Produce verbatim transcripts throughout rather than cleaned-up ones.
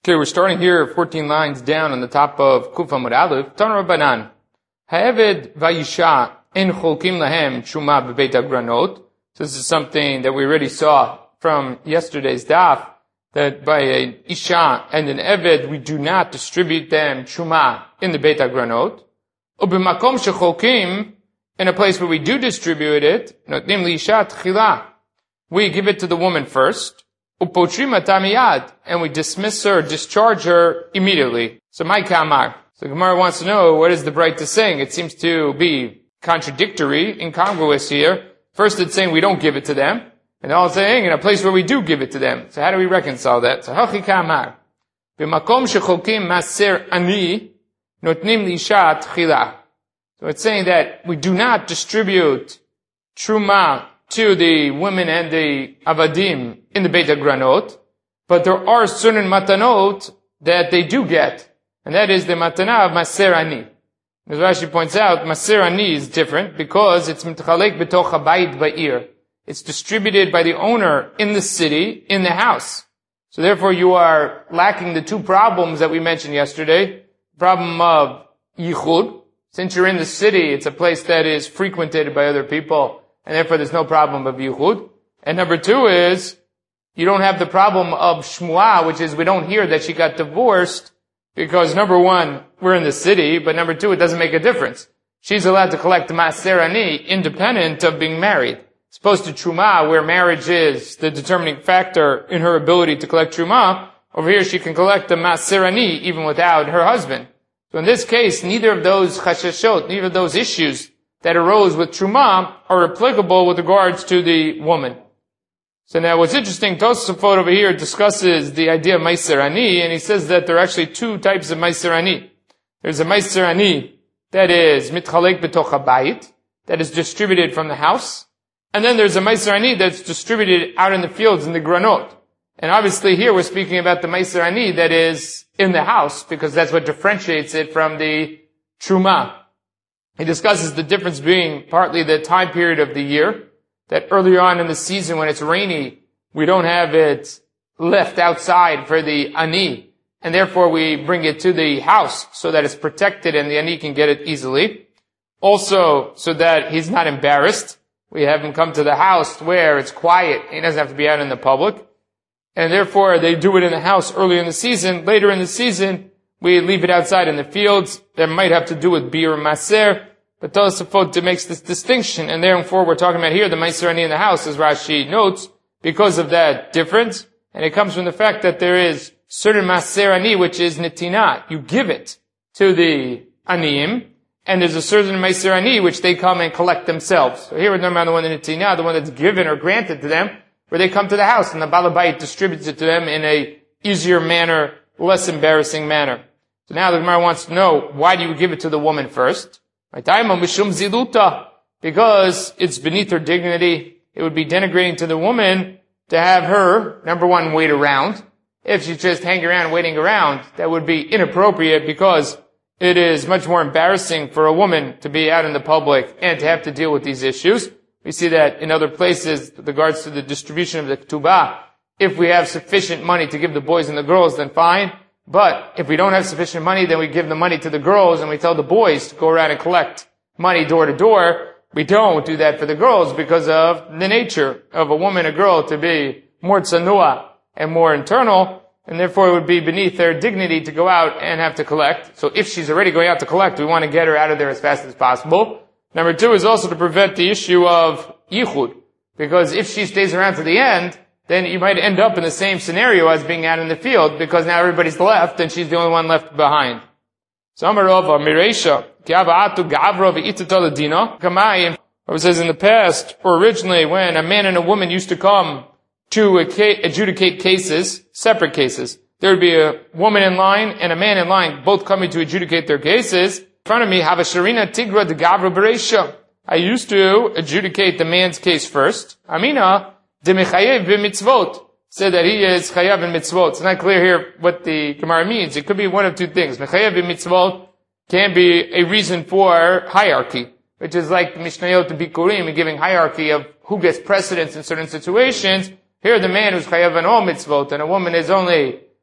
Okay, we're starting here fourteen lines down on the top of Kuf Amud Aleph. Tana Rabbanan. Ha'eved vayisha en cholkim lahem truma bebeit hagranot. So this is something that we already saw from yesterday's daf, that by an isha and an eved, we do not distribute them truma in the beit hagranot. Ubemakom shecholkim, in a place where we do distribute it, notnim liisha tchila, we give it to the woman first. And we dismiss her, discharge her immediately. So my kamar. So Gemara wants to know, what is the Braita saying? It seems to be contradictory, incongruous here. First it's saying we don't give it to them, and now it's saying in a place where we do give it to them. So how do we reconcile that? So hachi kamar. B'makom shecholkim maser ani notnim liisha tchila. So it's saying that we do not distribute truma to the women and the avadim in the Beit HaGranot, but there are certain matanot that they do get, and that is the matana of Maser Ani. As Rashi points out, Maser Ani is different because it's mitchalek betoch habayit ba'ir. It's distributed by the owner in the city, in the house. So therefore you are lacking the two problems that we mentioned yesterday. Problem of yichud. Since you're in the city, it's a place that is frequented by other people, and therefore there's no problem of yichud. And number two is, you don't have the problem of shmuah, which is we don't hear that she got divorced, because number one, we're in the city, but number two, it doesn't make a difference. She's allowed to collect Maser Ani independent of being married. As opposed to truma, where marriage is the determining factor in her ability to collect truma, over here she can collect the Maser Ani even without her husband. So in this case, neither of those chashashot, neither of those issues that arose with truma are applicable with regards to the woman. So now what's interesting, Tosafot over here discusses the idea of Meiser Ani, and he says that there are actually two types of Meiser Ani. There's a Meiser Ani that is mitchalek betoch habayit, that is distributed from the house, and then there's a Meiser Ani that's distributed out in the fields in the granot. And obviously here we're speaking about the Meiser Ani that is in the house, because that's what differentiates it from the truma. He discusses the difference being partly the time period of the year, that earlier on in the season when it's rainy, we don't have it left outside for the ani, and therefore we bring it to the house so that it's protected and the ani can get it easily. Also, so that he's not embarrassed, we have him come to the house where it's quiet, he doesn't have to be out in the public, and therefore they do it in the house early in the season. Later in the season, we leave it outside in the fields. That might have to do with bir maser, but Tosafot makes this distinction, and therefore we're talking about here the Meiser Ani in the house, as Rashi notes, because of that difference, and it comes from the fact that there is certain Maser Ani which is netinah, you give it to the Aniyim, and there's a certain Meiser Ani which they come and collect themselves. So here we're talking about the one in netinah, the one that's given or granted to them, where they come to the house and the Balabait distributes it to them in a easier manner, less embarrassing manner. So now the Gemara wants to know, why do you give it to the woman first? Because it's beneath her dignity. It would be denigrating to the woman to have her, number one, wait around. If she's just hanging around, waiting around, that would be inappropriate, because it is much more embarrassing for a woman to be out in the public and to have to deal with these issues. We see that in other places with regards to the distribution of the ketubah. If we have sufficient money to give the boys and the girls, then fine. But if we don't have sufficient money, then we give the money to the girls and we tell the boys to go around and collect money door to door. We don't do that for the girls because of the nature of a woman, a girl, to be more tsanua and more internal, and therefore it would be beneath their dignity to go out and have to collect. So if she's already going out to collect, we want to get her out of there as fast as possible. Number two is also to prevent the issue of yichud, because if she stays around to the end, then you might end up in the same scenario as being out in the field, because now everybody's left and she's the only one left behind. So Amarova, Miresha, Kiava'atu Gavra V'Itzatoladina, Kamayim, it says in the past, or originally, when a man and a woman used to come to adjudicate cases, separate cases, there would be a woman in line and a man in line, both coming to adjudicate their cases. In front of me, have a Sharina Tigra de Gavra Beresha. I used to adjudicate the man's case first. Amina, De mechayev b'mitzvot, said that he is chayav in mitzvot. It's not clear here what the Gemara means. It could be one of two things. Mechayev b'mitzvot can be a reason for hierarchy, which is like the Mishnayot to Bikurim and giving hierarchy of who gets precedence in certain situations. Here the man who's chayav in all mitzvot, and a woman is only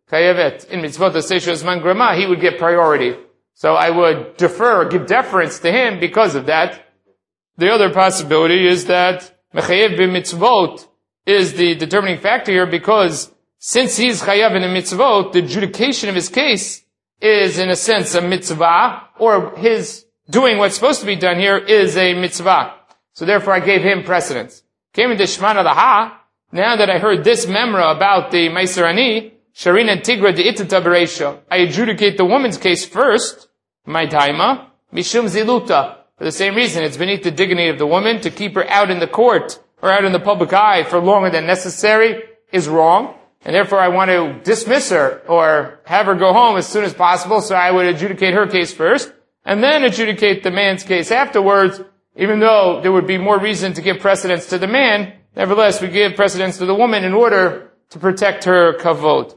chayevet in mitzvot aseshu zman grama, he would get priority. So I would defer, give deference to him because of that. The other possibility is that mechayev b'mitzvot is the determining factor here, because since he's chayav in a mitzvot, the adjudication of his case is in a sense a mitzvah, or his doing what's supposed to be done here is a mitzvah. So therefore I gave him precedence. Came into Shmana Laha, now that I heard this memra about the Meiser Ani, Sharina Tigra de Itata Bereisha, I adjudicate the woman's case first, my daima, Mishum Ziluta. For the same reason, it's beneath the dignity of the woman to keep her out in the court, or out in the public eye for longer than necessary is wrong. And therefore I want to dismiss her, or have her go home as soon as possible, so I would adjudicate her case first, and then adjudicate the man's case afterwards, even though there would be more reason to give precedence to the man. Nevertheless, we give precedence to the woman in order to protect her kavod.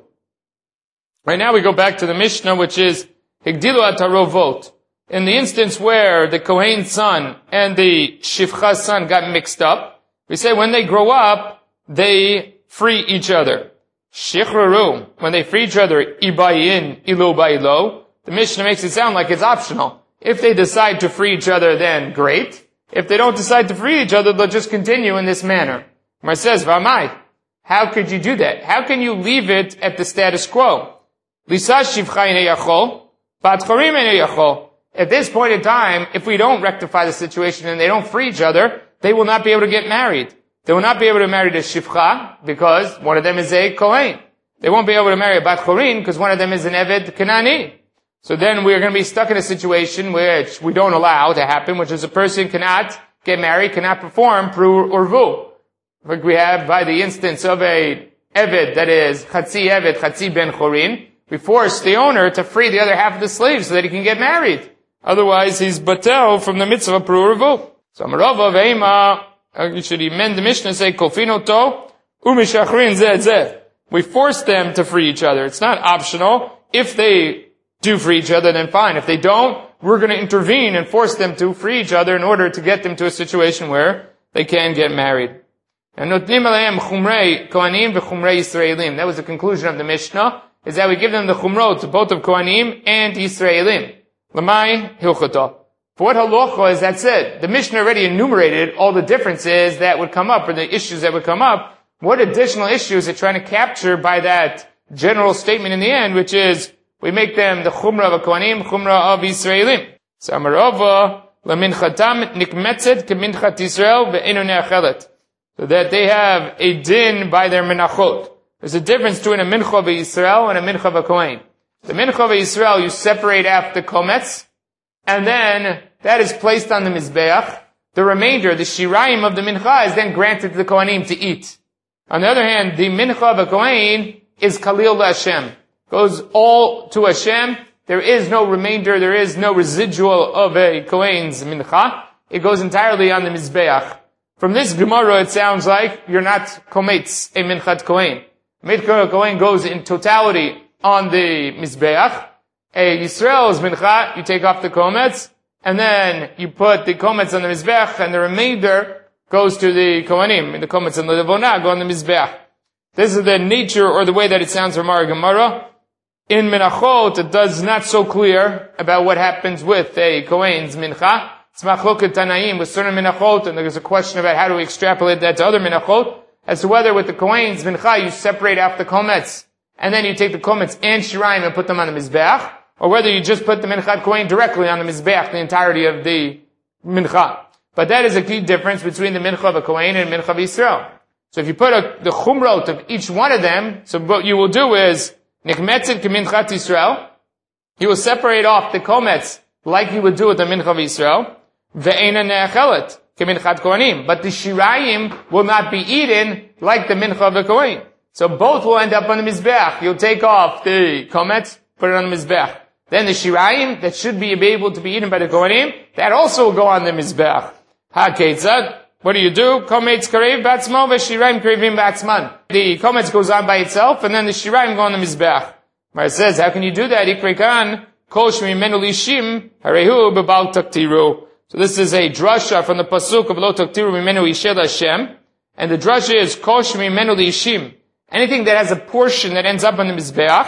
Right now we go back to the Mishnah, which is Higdilu Atarovot. In the instance where the Kohen's son and the Shifcha's son got mixed up, we say when they grow up, they free each other. Shichraru, when they free each other, Ibayin, Ilo Bailo, the Mishnah makes it sound like it's optional. If they decide to free each other, then great. If they don't decide to free each other, they'll just continue in this manner. Mar says, Vamai, how could you do that? How can you leave it at the status quo? Lisa shivcha ine yachol, bat chorim ine yachol. At this point in time, if we don't rectify the situation and they don't free each other, they will not be able to get married. They will not be able to marry the shivcha because one of them is a kohen. They won't be able to marry a bat chorin because one of them is an eved kanani. So then we are going to be stuck in a situation which we don't allow to happen, which is a person cannot get married, cannot perform pru or vu. Like we have by the instance of a eved that is chatzi eved, chatzi ben chorin, we force the owner to free the other half of the slave so that he can get married. Otherwise, he's batel from the mitzvah pru or vu. So Amarava ve'ema, you should amend the Mishnah, say kofino to umishachrin zeh zeh. We force them to free each other. It's not optional. If they do free each other, then fine. If they don't, we're going to intervene and force them to free each other in order to get them to a situation where they can get married. And notnim aleim chumrei kohanim v'chumrei Yisraelim. That was the conclusion of the Mishnah, is that we give them the chumrot, both of kohanim and Yisraelim. Lamai hilchata. For what halacha is that said? The Mishnah already enumerated all the differences that would come up, or the issues that would come up. What additional issues are trying to capture by that general statement in the end, which is, we make them the chumrah of kohanim, chumrah of Yisraelim. So Amarava, laminchatam nikmetzet keminchat Yisrael ve'enu ne'achelet. So that they have a din by their minachot. There's a difference between a mincha of Yisrael and a mincha of a kohen. The mincha of Yisrael, you separate out the kometz, and then that is placed on the mizbeach. The remainder, the shirayim of the mincha, is then granted to the kohanim to eat. On the other hand, the mincha of a kohen is kalil LaHashem. Goes all to Hashem. There is no remainder, there is no residual of a kohen's mincha. It goes entirely on the mizbeach. From this Gemara, it sounds like you're not kometz, a minchat kohen. Minchat kohen goes in totality on the mizbeach. A Yisrael's mincha, you take off the kometz, and then you put the kometz on the mizbeach, and the remainder goes to the kohanim. The kometz and the levona go on the mizbeach. This is the nature or the way that it sounds from our Gemara. In Menachot, it does not so clear about what happens with a kohen's mincha. It's machloket tanaim with certain Menachot, and there's a question about how to extrapolate that to other Menachot, as to whether with the kohen's mincha you separate out the kometz, and then you take the kometz and shirayim and put them on the mizbeach, or whether you just put the minchat kohen directly on the mizbeach, the entirety of the mincha. But that is a key difference between the mincha of a kohen and mincha of Yisrael. So if you put a, the chumrot of each one of them, so what you will do is, nikmetzet keminchat Yisrael, you will separate off the kometz like you would do with the mincha of Yisrael, ve'ena ne'achelet keminchat kohanim. But the shirayim will not be eaten like the mincha of the kohen. So both will end up on the mizbeach. You'll take off the kometz, put it on the mizbeach. Then the shirayim that should be able to be eaten by the kohanim, that also will go on the mizbeach. Ha-ketzad. What do you do? Kometz karev batzmo v'shirayim karevim batzman. The kometz goes on by itself, and then the shirayim go on the mizbeach. Mar says, how can you do that? Ikrekan kol shmimenu lishim harehu bebal taktiru. So this is a drasha from the pasuk of lo taktiru mimenu ishel Hashem, and the drasha is kol shmimenu lishim. Anything that has a portion that ends up on the mizbeach,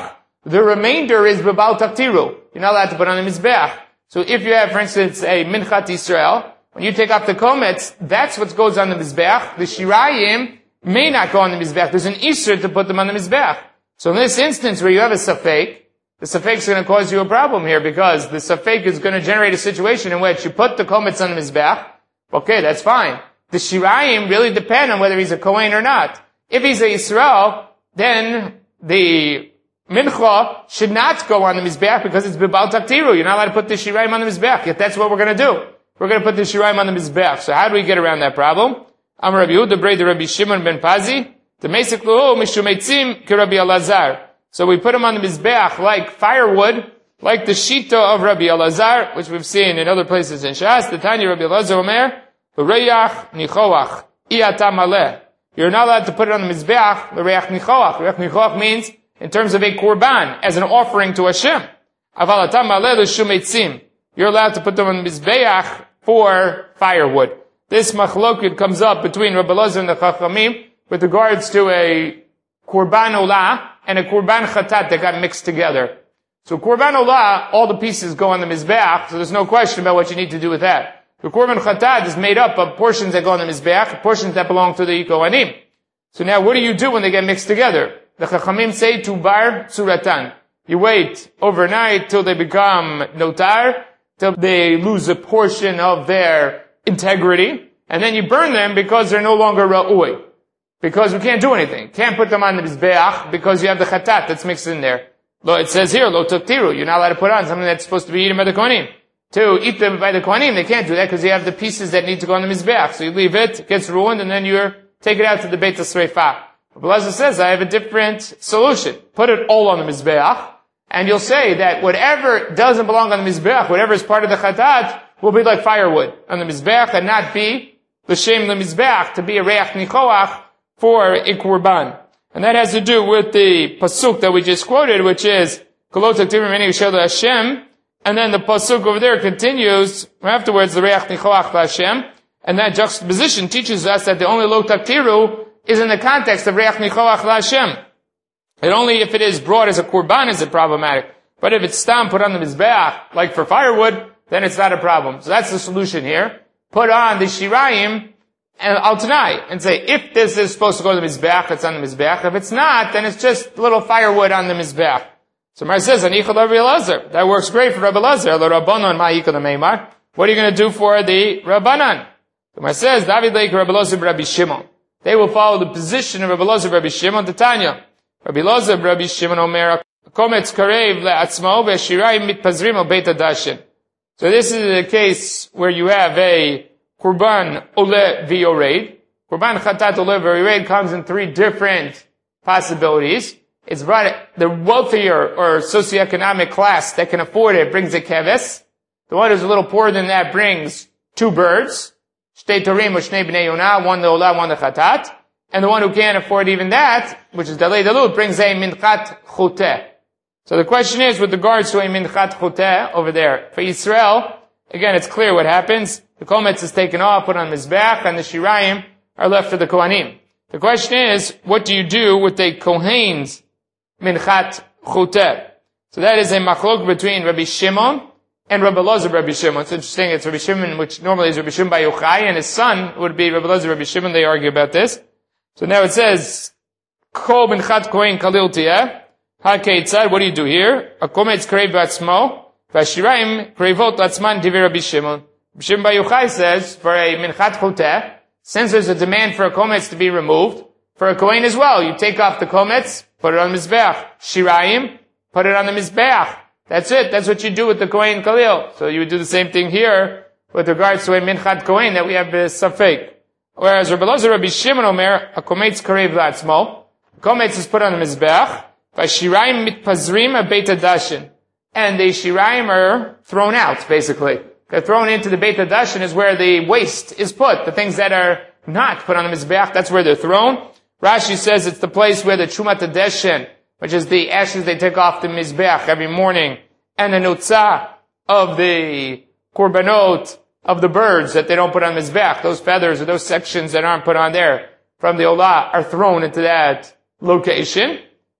The remainder is b'bal taktiru. You're not allowed to put on the mizbeach. So if you have, for instance, a minchat Yisrael, when you take off the komets, that's what goes on the mizbeach. The shirayim may not go on the mizbeach. There's an isur to put them on the mizbeach. So in this instance where you have a safek, the safek is going to cause you a problem here because the safek is going to generate a situation in which you put the komets on the mizbeach. Okay, that's fine. The shirayim really depend on whether he's a kohen or not. If he's a Yisrael, then the mincha should not go on the mizbeach because it's bibal taktiru. You're not allowed to put the shirayim on the mizbeach. Yet that's what we're going to do. We're going to put the shirayim on the mizbeach. So how do we get around that problem? Amar Rabbi Yehuda brei de Rabbi Shimon ben Pazi. The mesik luhu mishumetzim ki Rabbi Elazar. So we put him on the mizbeach like firewood, like the shita of Rabbi Elazar, which we've seen in other places in Shas. The Tanya Rabbi Elazar Omer, v'reyach nichoach iyata maleh. You're not allowed to put it on the mizbeach l'reyach nichoach. L'reyach nichoach means in terms of a korban, as an offering to Hashem. Aval atam maleh l'shumetzim. You're allowed to put them on the mizbeach for firewood. This machlokut comes up between Rabbi Elazar and the Chachamim with regards to a korban olah and a korban chatat that got mixed together. So korban olah, all the pieces go on the mizbeach, so there's no question about what you need to do with that. The korban chatat is made up of portions that go on the mizbeach, portions that belong to the kohanim. So now what do you do when they get mixed together? The chachamim say tubar tzuratan. You wait overnight till they become notar, till they lose a portion of their integrity, and then you burn them because they're no longer ra'ui. Because we can't do anything. Can't put them on the mizbeach because you have the chatat that's mixed in there. It says here, lo tuktiru. You're not allowed to put on something that's supposed to be eaten by the kohanim. To eat them by the kohanim, they can't do that because you have the pieces that need to go on the mizbeach. So you leave it, it gets ruined, and then you take it out to the Beit HaSreifah. Rabbi Elazar says, I have a different solution. Put it all on the mizbeach, and you'll say that whatever doesn't belong on the mizbeach, whatever is part of the chatat, will be like firewood on the mizbeach and not be l'shem the mizbeach, to be a reach nichoach for a korban. And that has to do with the pasuk that we just quoted, which is, Kolo taktivim meni yishel Hashem, and then the pasuk over there continues, afterwards, the reach nichoach Hashem, and that juxtaposition teaches us that the only lo taktiru is in the context of reach nichoach Hashem. And only if it is brought as a korban is it problematic. But if it's stam put on the mizbeach, like for firewood, then it's not a problem. So that's the solution here. Put on the shirayim and al tanai, and say, if this is supposed to go to the mizbeach, it's on the mizbeach. If it's not, then it's just little firewood on the mizbeach. So Mar says, Anichad Rabbi Elazar. That works great for Rabbi Elazar. The Rabbanon ma'ikad meimar. What are you going to do for the Rabbanan? So Mar says, David leik Rabbi Elazar Rabbi Shimon. They will follow the position of Rabbi Elazar Rabbi Shimon, the Tanya. Rabbi Elazar Rabbi Shimon Omer, Kometz karev le'atzmo ve'shirayim mitpazrim al beit hadashin. So this is a case where you have a Kurban Ole V'Yored. Kurban Chatat Ole V'Yored comes in three different possibilities. It's brought, the wealthier or socioeconomic class that can afford it brings a keves. The one who's a little poorer than that brings two birds. Shtei Torim or Shnei B'nei Yonah, one the Olah, one the Chatat. And the one who can't afford even that, which is Dalei Dalut, brings a Minchat Chuteh. So the question is, with regards to a Minchat Chuteh over there, for Yisrael, again, it's clear what happens. The Kometz is taken off, put on Mizbeach, and the Shirayim are left for the Kohanim. The question is, what do you do with the Kohen's Minchat Chuteh? So that is a machlok between Rabbi Shimon and Rabbi Elazar Rabbi Shimon. It's interesting, it's Rabbi Shimon, which normally is Rabbi Shimon Bar Yochai, and his son would be Rabbi Elazar Rabbi Shimon. They argue about this. So now it says, Kol Minchat Kohen Kalil Tiyeh. HaKeitzad, what do you do here? A Kometz Karev B'atzmo, V'ashirayim Karevot Atzman Divi Rabbi Shimon. Rabbi Shimon Bar Yochai says, for a Minchat Chuteh, since there's a demand for a Kometz to be removed, for a Kohen as well, you take off the Kometz, put it on the Mizbeach. Shirayim, put it on the Mizbeach. That's it. That's what you do with the Kohen Kalil. So you would do the same thing here with regards to a Minchat Kohen that we have the Safek. Whereas Rabbi Elazar Rabbi Shimon Omer, a Kometz Karev B'atzmo, Kometz is put on the Mizbeach, V'ashirayim mitpazrim a Beit Hadashin. And the Shirayim are thrown out, basically. They're thrown into the Beit Hadashin is where the waste is put. The things that are not put on the Mizbeach, that's where they're thrown. Rashi says it's the place where the Trumat Hadeshin, which is the ashes they take off the Mizbeach every morning, and the Nutzah of the Korbanot of the birds that they don't put on Mizbeach, those feathers or those sections that aren't put on there from the Olah are thrown into that location.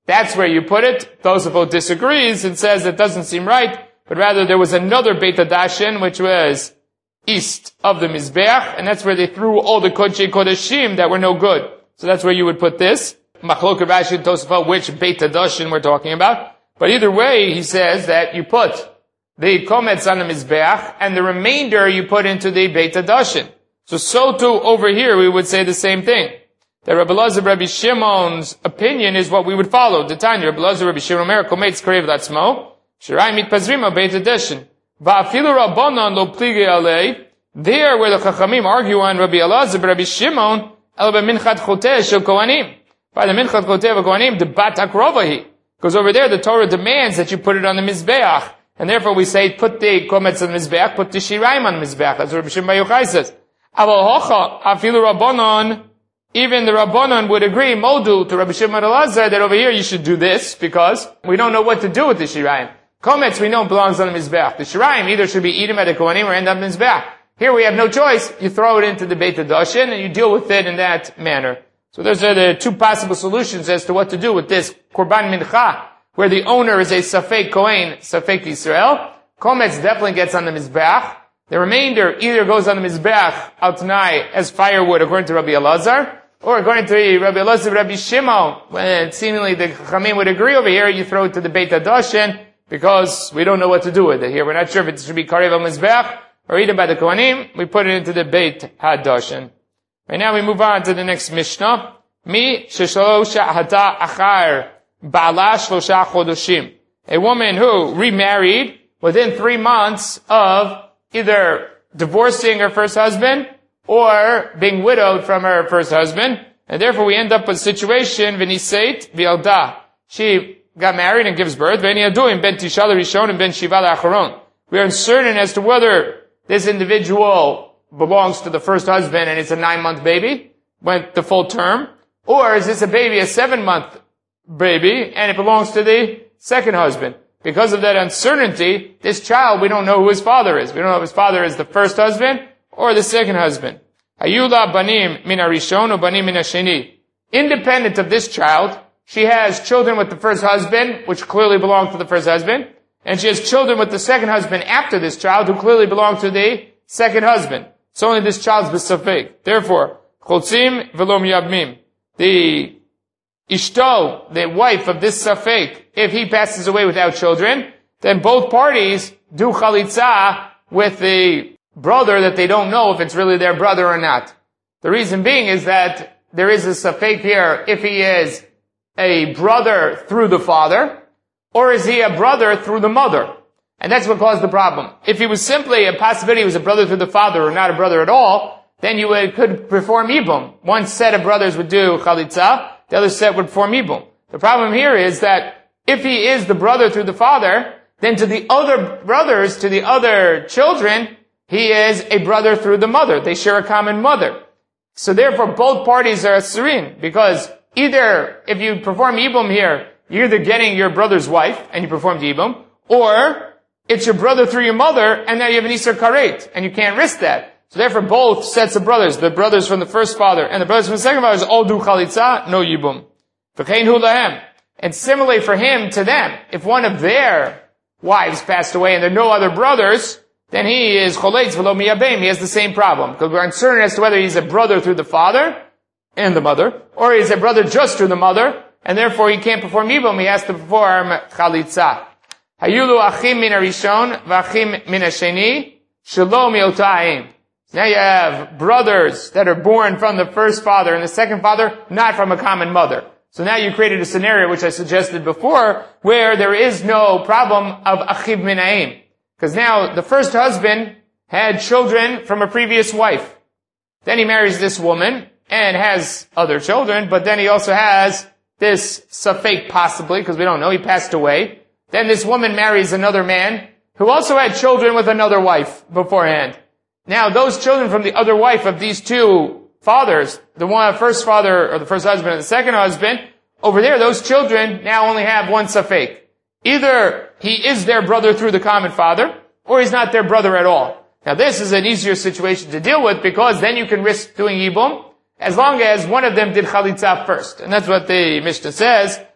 that's where you put it. Tosafot disagrees and says it doesn't seem right, but rather there was another Beit HaDashen, which was east of the Mizbeach, and that's where they threw all the Kodshei Kodeshim that were no good. So that's where you would put this. Machlok Rashi and Tosafot, which Beit HaDashen we're talking about. But either way, he says that you put the Kometz on the Mizbeach, and the remainder you put into the Beit HaDashen. So, so too, over here, we would say the same thing. That Rabbi Elazar, Rabbi Shimon's opinion is what we would follow. The Tanya, Rabbi Elazar, Rabbi Shimon, Omer, Kometz Karev Latzmo, Shirai Mitpazrima Beit HaDashen. Va'afilu Rabbanon lo pligi alei. There, where the Chachamim argue on Rabbi Elazar, Rabbi Shimon, el b'minchat choteh shel Kohanim. By the minchat choteh of Kohanim, the bat akrovahi. Because over there, the Torah demands that you put it on the Mizbeach. And therefore we say, put the Kometz on the Mizbeach, put the Shiraim on the Mizbeach. That's what Rabbi Shimon Bar Yochai says. Aval hocha, afilu Rabbanon, even the Rabbanon would agree, Modu, to Rabbi Shimon Bar Elazar, that over here you should do this, because we don't know what to do with the Shiraim. Kometz we know belongs on the Mizbeach. The Shiraim either should be eaten by the Kohanim or end up in the Mizbeach. Here we have no choice. You throw it into the Beit HaDashen and you deal with it in that manner. So those are the two possible solutions as to what to do with this Korban Mincha, where the owner is a Safek Kohen, Safek Yisrael. Kometz definitely gets on the Mizbeach. The remainder either goes on the Mizbeach al Tanai as firewood according to Rabbi Elazar, or according to Rabbi Elazar, Rabbi Shimon, when seemingly the Chachamim would agree over here, you throw it to the Beit HaDashen, because we don't know what to do with it here. We're not sure if it should be Karev al Mizbeach, or eaten by the Kohanim. We put it into the Beit HaDashen. Right now we move on to the next Mishnah. Mi sheshlosha hata achar ba'ala shlosha chodoshim. A woman who remarried within three months of either divorcing her first husband or being widowed from her first husband. And therefore we end up with a situation, v'niseit v'yalda. She got married and gives birth. V'niyaduim ben tishal rishon and ben shiva la'acharon. We are uncertain as to whether this individual belongs to the first husband and it's a nine-month baby, went the full term, or is this a baby, a seven-month baby, and it belongs to the second husband? Because of that uncertainty, this child, we don't know who his father is. We don't know if his father is the first husband or the second husband. Hayula banim min harishon or banim min hasheni. Independent of this child, she has children with the first husband, which clearly belong to the first husband, and she has children with the second husband after this child, who clearly belong to the second husband. It's only this child's b'safek. Therefore, chotzim v'lo miyabmim. The ishto, the wife of this safek, if he passes away without children, then both parties do chalitza with the brother that they don't know if it's really their brother or not. The reason being is that there is a safek here if he is a brother through the father, or is he a brother through the mother? And that's what caused the problem. If he was simply a possibility he was a brother through the father or not a brother at all, then you would, could perform ibum. One set of brothers would do chalitza, the other set would perform ibum. The problem here is that if he is the brother through the father, then to the other brothers, to the other children, he is a brother through the mother. They share a common mother. So therefore both parties are asurin, because either if you perform ibum here, you're either getting your brother's wife and you perform the ibum, or it's your brother through your mother, and now you have an Isser Karet, and you can't risk that. So therefore, both sets of brothers, the brothers from the first father and the brothers from the second father, all do chalitza, no yibum. V'chein hu lahem. And similarly for him, to them, if one of their wives passed away and there are no other brothers, then he is choletz v'lo miyabem. He has the same problem, because we're uncertain as to whether he's a brother through the father and the mother, or he's a brother just through the mother, and therefore he can't perform yibum, he has to perform chalitza. Hayulu achim min harishon v'achim min hasheni shelo miota'im. Now you have brothers that are born from the first father and the second father, not from a common mother. So now you created a scenario which I suggested before, where there is no problem of achiv min ha'im. Because now the first husband had children from a previous wife. Then he marries this woman and has other children, but then he also has this safek possibly, because we don't know, he passed away. Then this woman marries another man who also had children with another wife beforehand. Now those children from the other wife of these two fathers, the one, first father or the first husband and the second husband, over there those children now only have one safek. Either he is their brother through the common father, or he's not their brother at all. Now this is an easier situation to deal with, because then you can risk doing yibum, as long as one of them did chalitza first. And that's what the Mishnah says.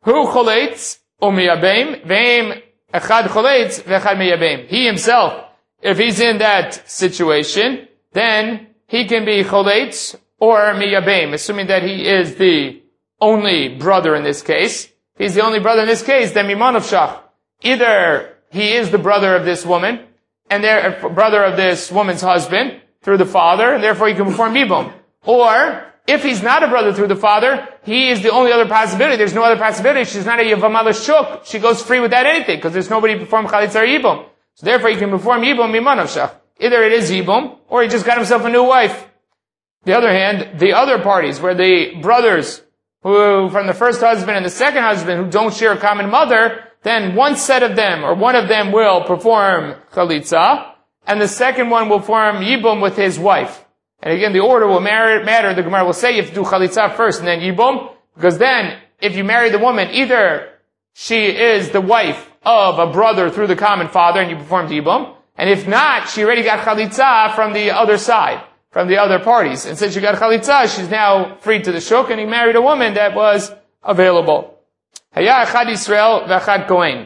Hu choletz umiyabim, veim echad choletz vechad miyabim. He himself, if he's in that situation, then he can be choletz or miyabim, assuming that he is the only brother in this case. If he's the only brother in this case, then mimanov shach. Either he is the brother of this woman, and they're brother of this woman's husband through the father, and therefore he can perform yibum. Or, if he's not a brother through the father, he is the only other possibility. There's no other possibility. She's not a yavamala shuk. She goes free without anything, because there's nobody to perform chalitza or yibum. So therefore he can perform yibum mimanov shach. Either it is yibum, or he just got himself a new wife. The other hand, the other parties, where the brothers who, from the first husband and the second husband, who don't share a common mother, then one set of them, or one of them will perform chalitza, and the second one will perform yibum with his wife. And again, the order will matter. The Gemara will say you have to do chalitza first and then yibum, because then, if you marry the woman, either she is the wife of a brother through the common father and you performed yibum, and if not, she already got chalitza from the other side, from the other parties. And since she got chalitza, she's now free to the shuk, and he married a woman that was available. Haya echad Yisrael v'echad Kohen.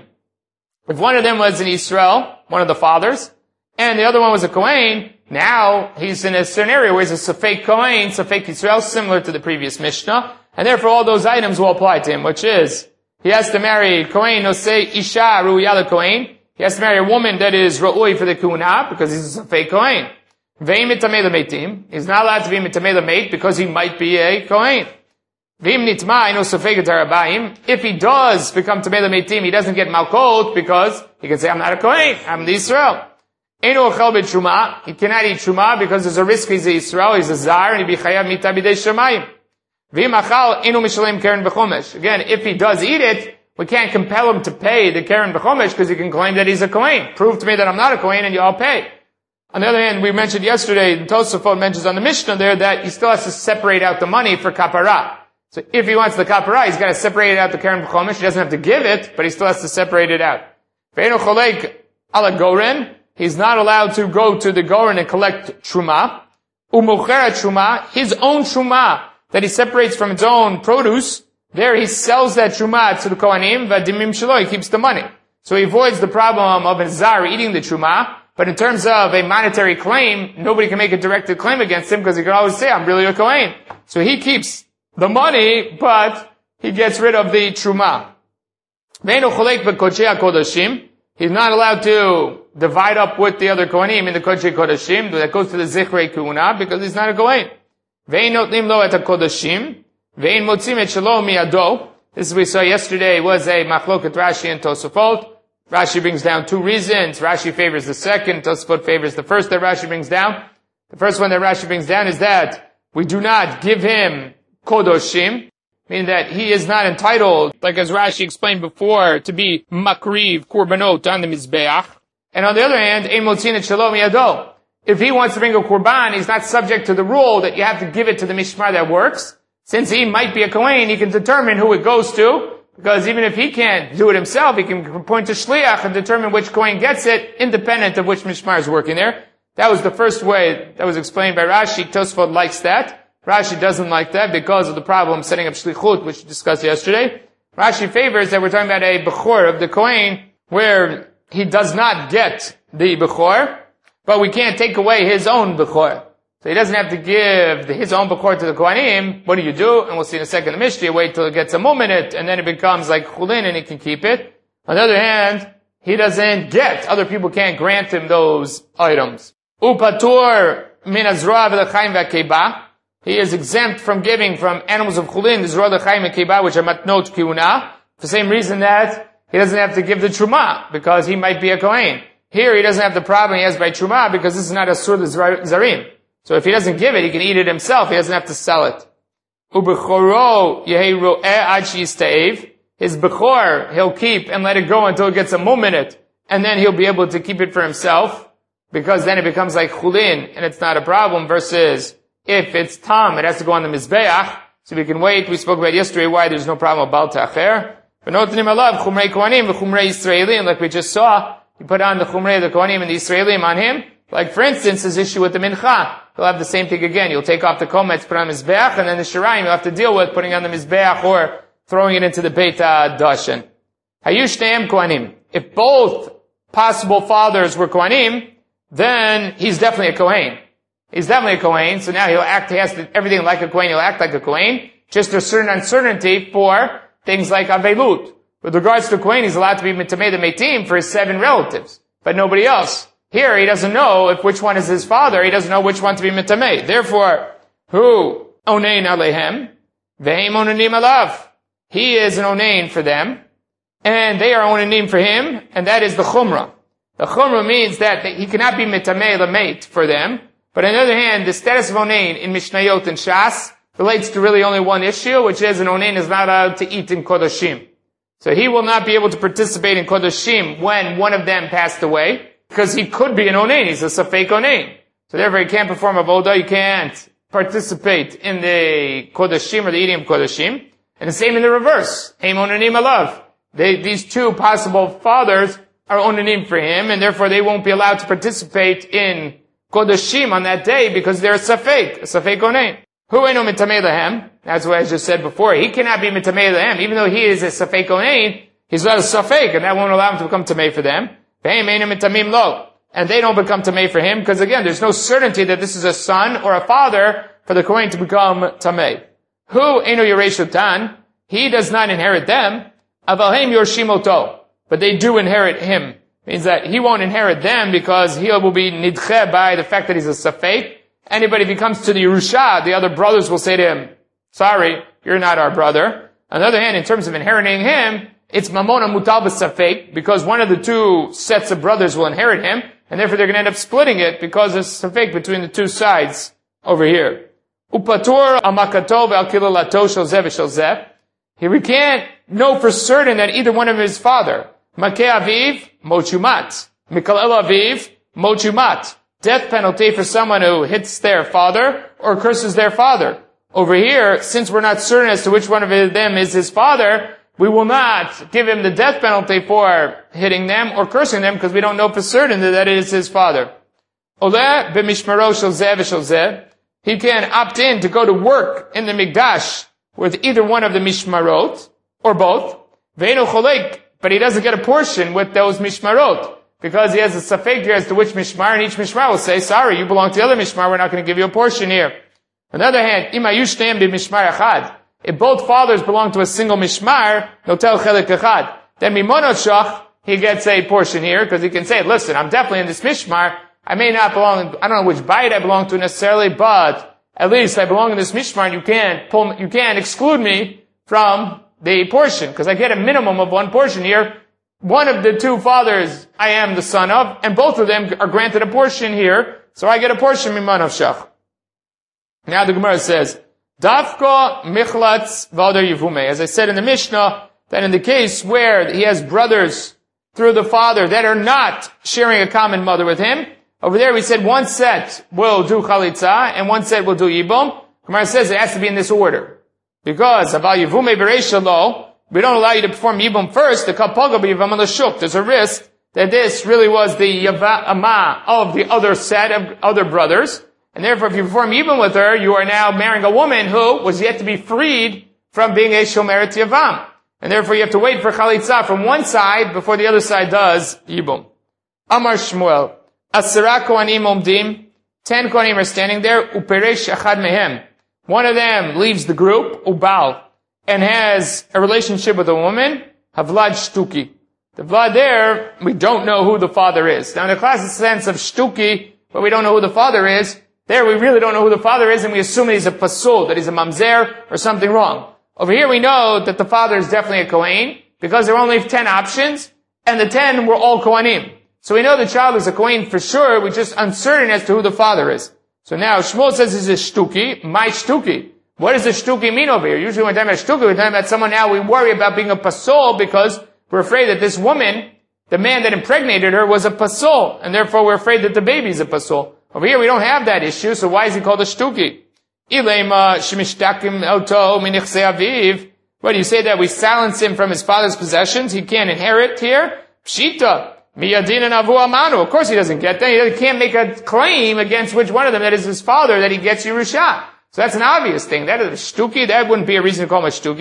If one of them was in Israel, one of the fathers, and the other one was a Kohen, now he's in a scenario where he's a Safek Kohen, Safek Yisrael, similar to the previous Mishnah, and therefore all those items will apply to him, which is, he has to marry Kohen, no say, Isha Ru'ya Kohen. He has to marry a woman that is Ra'ui for the Kuna, because he's a Safek Kohen. Ve'im mitamei l'meitim. He's not allowed to be mitamei l'meit, because he might be a Kohen. Ve'im nitma ino safek etarabayim. If he does become tamei l'meitim, he doesn't get malkot, because he can say, I'm not a Kohen, I'm the Israel. Eno ochel b'truma. He cannot eat truma, because there's a risk he's a Israel, he's a zar, and he'd be chayav mita b'dei shemayim. Ve'im achal eno mishalem keren b'chomesh. Again, if he does eat it, we can't compel him to pay the keren b'chomesh, because he can claim that he's a Kohen. Prove to me that I'm not a Kohen, and I'll pay. On the other hand, we mentioned yesterday, the Tosafot mentions on the Mishnah there, that he still has to separate out the money for kapara. So if he wants the kapara, he's got to separate out the keren b'chomesh. He doesn't have to give it, but he still has to separate it out. Ve'eno cholek ala goren. He's not allowed to go to the goren and collect truma. Umuchera truma, his own truma that he separates from its own produce. There he sells that truma to the kohanim. V'adimim shelo, he keeps the money. So he avoids the problem of a zar eating the truma. But in terms of a monetary claim, nobody can make a directed claim against him, because he can always say, I'm really a kohen. So he keeps the money, but he gets rid of the truma. He's not allowed to divide up with the other kohanim in the kodshei kodashim. That goes to the zichrei kuna, because he's not a kohen. This, we saw yesterday, was a machloket Rashi and Tosafot. Rashi brings down two reasons. Rashi favors the second, Tosafot favors the first that Rashi brings down. The first one that Rashi brings down is that we do not give him kodoshim, meaning that he is not entitled, like as Rashi explained before, to be makriv, korbanot on the mizbeach. And on the other hand, ein motzin et shalom yado. If he wants to bring a korban, he's not subject to the rule that you have to give it to the mishmar that works. Since he might be a kohen, he can determine who it goes to. Because even if he can't do it himself, he can point to shliach and determine which kohen gets it, independent of which mishmar is working there. That was the first way that was explained by Rashi. Tosfot likes that. Rashi doesn't like that because of the problem setting up shlichut, which we discussed yesterday. Rashi favors that we're talking about a bechor of the kohen, where he does not get the bechor, but we can't take away his own bechor. So he doesn't have to give the, his own bechor to the kohanim. What do you do? And we'll see in a second the Mishnah. Wait till it gets a moment, and then it becomes like chulin, and he can keep it. On the other hand, he doesn't get. Other people can't grant him those items. Upatur min azroa v'lechaim v'akeba. He is exempt from giving from animals of chulin, the zroa lechaim v'akeba, which are matnot kiuna, for the same reason that he doesn't have to give the truma, because he might be a kohen. Here he doesn't have the problem he has by truma, because this is not a sur zarim. So if he doesn't give it, he can eat it himself. He doesn't have to sell it. Ubechoro yehi ro'eh ad sheyistaev. His bechor he'll keep and let it go until it gets a moment, and then he'll be able to keep it for himself, because then it becomes like chulin, and it's not a problem. Versus if it's tam, it has to go on the mizbeach, so we can wait. We spoke about yesterday why there's no problem about ta'acher. V'notenim alav chumrei kohanim v'chumrei Yisraelim, like we just saw. You put on the chumrei the kohanim and the Yisraelim on him. Like, for instance, his issue with the mincha. He'll have the same thing again. You'll take off the kometz, put on the mizbeach, and then the shirayim you'll have to deal with putting on the mizbeach or throwing it into the Beit HaDashen. Hayushneim Kohanim. If both possible fathers were Kohanim, then he's definitely a Kohen. He's definitely a Kohen, so now he'll act, he has to, everything like a Kohen, he'll act like a Kohen. Just a certain uncertainty for things like Avelut. With regards to Kohen, he's allowed to be Mitamei the Meitim for his seven relatives, but nobody else. Here, he doesn't know if which one is his father, he doesn't know which one to be Mitamei. Therefore, who Onein Alehem, Vehem Onanim Alav. He is an Onein for them, and they are Onanim for him, and that is the Chumrah. The Chumrah means that he cannot be Mitamei Lameit for them, but on the other hand, the status of Onein in Mishnayot and Shas relates to really only one issue, which is an Onein is not allowed to eat in Kodashim. So he will not be able to participate in Kodashim when one of them passed away, because he could be an Onein. He's a Safek Onein. So therefore he can't perform Avodah, he can't participate in the Kodashim or the eating of Kodashim. And the same in the reverse. Heim Onanim Alav. They, these two possible fathers are Onanim for him, and therefore they won't be allowed to participate in Kodashim on that day because they're a Safek, a Safek Onein. Hu eno mitamei lehem. That's what I just said before. He cannot be mitamei lehem. Even though he is a Safek Onein, he's not a Safek, and that won't allow him to become tamei for them. Vehem eno mitamim lo. And they don't become tamei for him, because again, there's no certainty that this is a son or a father for the Kohen to become tamei. Hu eno yereshutan. He does not inherit them. Avalhem yorshimoto. But they do inherit him. Means that he won't inherit them because he will be nidche by the fact that he's a Safek. Anybody, if he comes to the Yerusha, the other brothers will say to him, sorry, you're not our brother. On the other hand, in terms of inheriting him, it's mamona mutal b'safek, because one of the two sets of brothers will inherit him, and therefore they're going to end up splitting it because there's safek between the two sides over here. Upatur amakato ve'al-kilalato shel-zeh v'shel-zeh. Here we can't know for certain that either one of his father. Makeh aviv, mochumat. Mikalel aviv, mochumat. Death penalty for someone who hits their father or curses their father. Over here, since we're not certain as to which one of them is his father, we will not give him the death penalty for hitting them or cursing them because we don't know for certain that that is his father. Oleh b'mishmaro shel zeh v'shel zeh. He can opt in to go to work in the Mikdash with either one of the mishmarot or both. Ve'enu cholek, but he doesn't get a portion with those mishmarot. Because he has a safek here as to which mishmar, and each mishmar will say, sorry, you belong to the other mishmar, we're not going to give you a portion here. On the other hand, ima yushneim b'mishmar echad. If both fathers belong to a single mishmar, notel chelik echad. Then mimonot shach, he gets a portion here, because he can say, listen, I'm definitely in this mishmar, I may not belong, I don't know which bayit I belong to necessarily, but at least I belong in this mishmar, and you can't pull, you can't exclude me from the portion, because I get a minimum of one portion here. One of the two fathers I am the son of, and both of them are granted a portion here, so I get a portion mimanav shach. Now the Gemara says, Dafko michlatz v'ader yivume. As I said in the Mishnah, that in the case where he has brothers through the father that are not sharing a common mother with him, over there we said one set will do chalitza, and one set will do yibum. Gemara says it has to be in this order. Because, aval yivume b'reisha lo, we don't allow you to perform Yibum first, the Kapaga b'Yivam L'Shuk. There's a risk that this really was the Yavama of the other set of other brothers. And therefore, if you perform Yibum with her, you are now marrying a woman who was yet to be freed from being a Shomeret Yavam. And therefore, you have to wait for Chalitza from one side before the other side does Yibum. Amar Shmuel, Asara Kohanim Omdim, ten Kohanim are standing there, Uperesh Echad Mehem. One of them leaves the group, Ubal, and has a relationship with a woman, Havlad Shtuki. The Vlad there, we don't know who the father is. Now in the classic sense of Shtuki, but we don't know who the father is, there we really don't know who the father is, and we assume that he's a pasul, that he's a mamzer, or something wrong. Over here we know that the father is definitely a Kohen, because there are only ten options, and the ten were all Kohanim. So we know the child is a Kohen for sure, we're just uncertain as to who the father is. So now Shmuel says he's a Shtuki, my Shtuki. What does the shtuki mean over here? Usually when we're talking about shtuki, we're talking about someone now we worry about being a pasol because we're afraid that this woman, the man that impregnated her, was a pasol, and therefore we're afraid that the baby is a pasol. Over here we don't have that issue, so why is he called a shtuki? Ilema shemishtakim elto minichse aviv. What do you say that we silence him from his father's possessions? He can't inherit here? Pshita. Miyadin and avu amanu. Of course he doesn't get that. He can't make a claim against which one of them that is his father that he gets Yerusha. So that's an obvious thing. That is a shtuki. That wouldn't be a reason to call him a shtuki.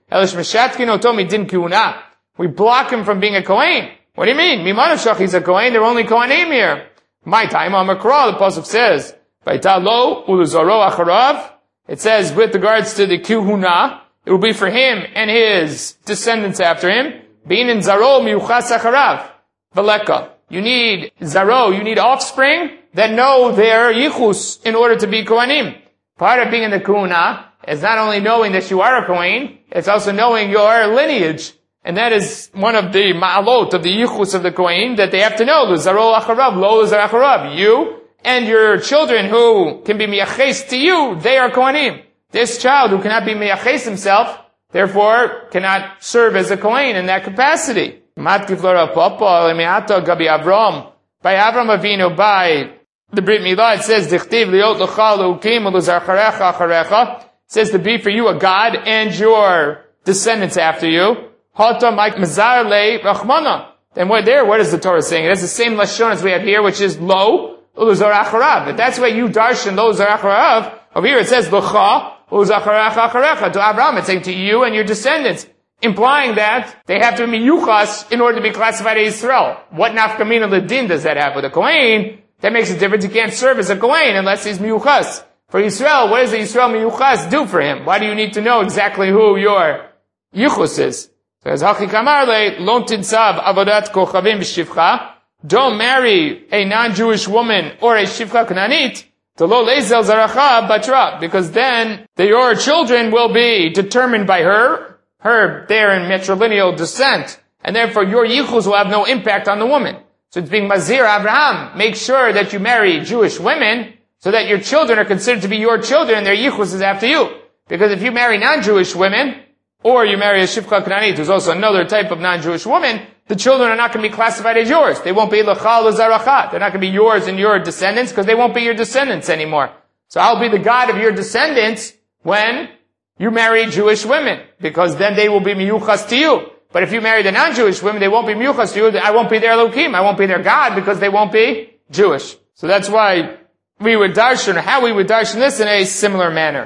Elish Meshatkin Otomi Din Kiuna. We block him from being a Kohen. What do you mean? Mimanav Shach, he's a Kohen, they're only Kohanim here. My time on Makra, the Pasuk says, Baitalo Uluzaro Acharav. It says, with regards to the Kihuna, it will be for him and his descendants after him. Bein in Zaro Miyuchas Acharav. Veleka. You need Zaro, you need offspring that know their Yichus in order to be Kohanim. Part of being in the Kuhuna is not only knowing that you are a Kohen, it's also knowing your lineage. And that is one of the ma'alot of the Yichus of the Kohen that they have to know. Zaro Acharav, Lo Zar Acharav. You and your children who can be miyaches to you, they are Kohanim. This child who cannot be miyaches himself, therefore cannot serve as a Kohen in that capacity. Matkif Lora Papa, Lemiato Gabi Avram. By Avram Avinu, by the Brit Milah, it says, Dichtiv Liot L'chal L'ukim L'Zarcharecha Acharecha. It says to be for you a God and your descendants after you. Hata Mike Mazar Le Rachmana. Then what there, what is the Torah saying? It has the same Lashon as we have here, which is Lo Uluzar Acharav. But that's why you darshan Lo Uluzar Acharav. Over here it says L'cha Uluzar Acharecha. To Abraham, it's saying to you and your descendants. Implying that they have to be miyuchas in order to be classified as Yisrael. What nafkamina ledin does that have with a Kohen? That makes a difference. He can't serve as a Kohen unless he's miyuchas. For Yisrael, what does the Yisrael miyuchas do for him? Why do you need to know exactly who your yichus is? So as Hachi Kamarle, Lon Tinsav Avodat Kochavim B'Shivcha, don't marry a non-Jewish woman or a Shivcha Kananit, to Lo Lezel Zaracha Batra, because then the, your children will be determined by her, her there in matrilineal descent, and therefore your yichus will have no impact on the woman. So it's being Mazir Abraham, make sure that you marry Jewish women, so that your children are considered to be your children and their yichus is after you. Because if you marry non-Jewish women, or you marry a Shivcha Kananit, who's also another type of non-Jewish woman, the children are not going to be classified as yours. They won't be L'chal L'Zarachat. They're not going to be yours and your descendants, because they won't be your descendants anymore. So I'll be the God of your descendants when you marry Jewish women, because then they will be miyuchas to you. But if you marry the non-Jewish women, they won't be miyuchas to you. I won't be their Elokim. I won't be their God, because they won't be Jewish. So that's why we would darshan, how we would darshan this in a similar manner.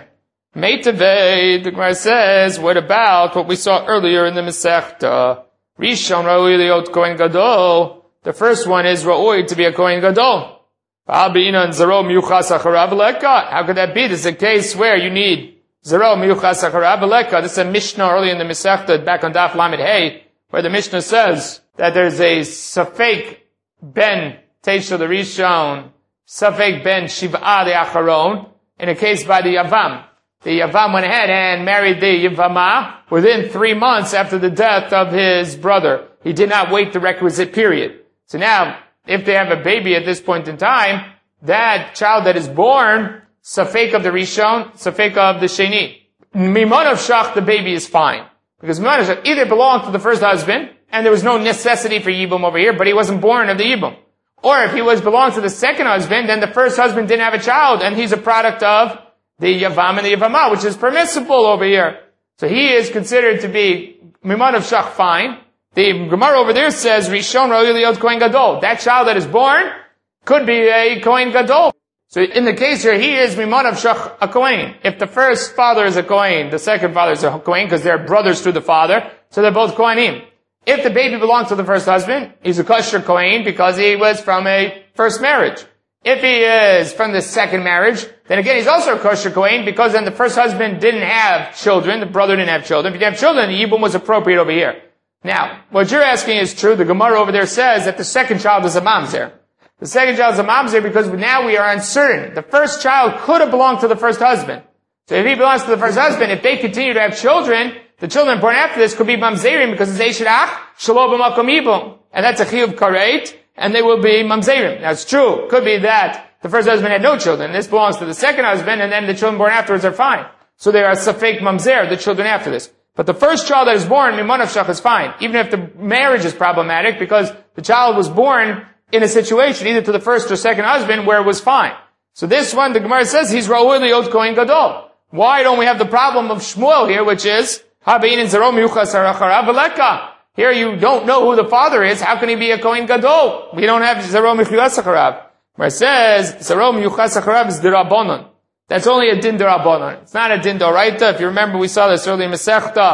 Meitavei, the Gemara says, what about what we saw earlier in the Masechta? Rishon Ra'oi Liot Kohen Gadol. The first one is Ra'oi to be a Kohen Gadol. How could that be? This is a case where you need Zero Miyuchas Acharav Beleka. This is a Mishnah early in the Masechta, back on Daf Lamed Hey, where the Mishnah says that there's a Safek Ben Teisha the Rishon, Safek Ben Shiv'a the Acharon, in a case by the Yavam. The Yavam went ahead and married the Yavama within three months after the death of his brother. He did not wait the requisite period. So now, if they have a baby at this point in time, that child that is born, Safek of the Rishon, Safek of the Sheni. Mimon of Shach, the baby is fine. Because Mimon of Shach either belonged to the first husband, and there was no necessity for Yibum over here, but he wasn't born of the Yibum. Or if he was belonged to the second husband, then the first husband didn't have a child, and he's a product of the Yavam and the Yavama, which is permissible over here. So he is considered to be Mimon of Shach fine. The Gemara over there says, Rishon Ra'oi Liot Kohen Gadol. That child that is born could be a Kohen Gadol. So in the case here, he is Mimon of Shach, a Kohen. If the first father is a Kohen, the second father is a Kohen, because they're brothers to the father, so they're both Kohenim. If the baby belongs to the first husband, he's a kosher Kohen because he was from a first marriage. If he is from the second marriage, then again he's also a kosher Kohen because then the first husband didn't have children, the brother didn't have children. If he didn't have children, the Yibum was appropriate over here. Now, what you're asking is true. The Gemara over there says that the second child is a mamzer. The second child is a mamzer because now we are uncertain. The first child could have belonged to the first husband. So if he belongs to the first husband, if they continue to have children, the children born after this could be mamzerim because it's eishirach shelo b'makom yibum, and that's a chiyuv karet, and they will be mamzerim. Now it's true. Could be that the first husband had no children. This belongs to the second husband, and then the children born afterwards are fine. So they are safek mamzer, the children after this. But the first child that is born, Mimon of Shach, is fine, even if the marriage is problematic, because the child was born in a situation, either to the first or second husband, where it was fine. So this one, the Gemara says, he's Ra'oi Liot Kohen Gadol. Why don't we have the problem of Shmuel here, which is, Habein in Zero Miyuchas Haracharav Veleka. Here you don't know who the father is, how can he be a Kohen Gadol? We don't have Zero Miyuchas Haracharav. Where it says, Zero Miyuchas Haracharav is Dirabonon. That's only a din derabanan. It's not a din d'oraita. If you remember, we saw this earlier in Masechta.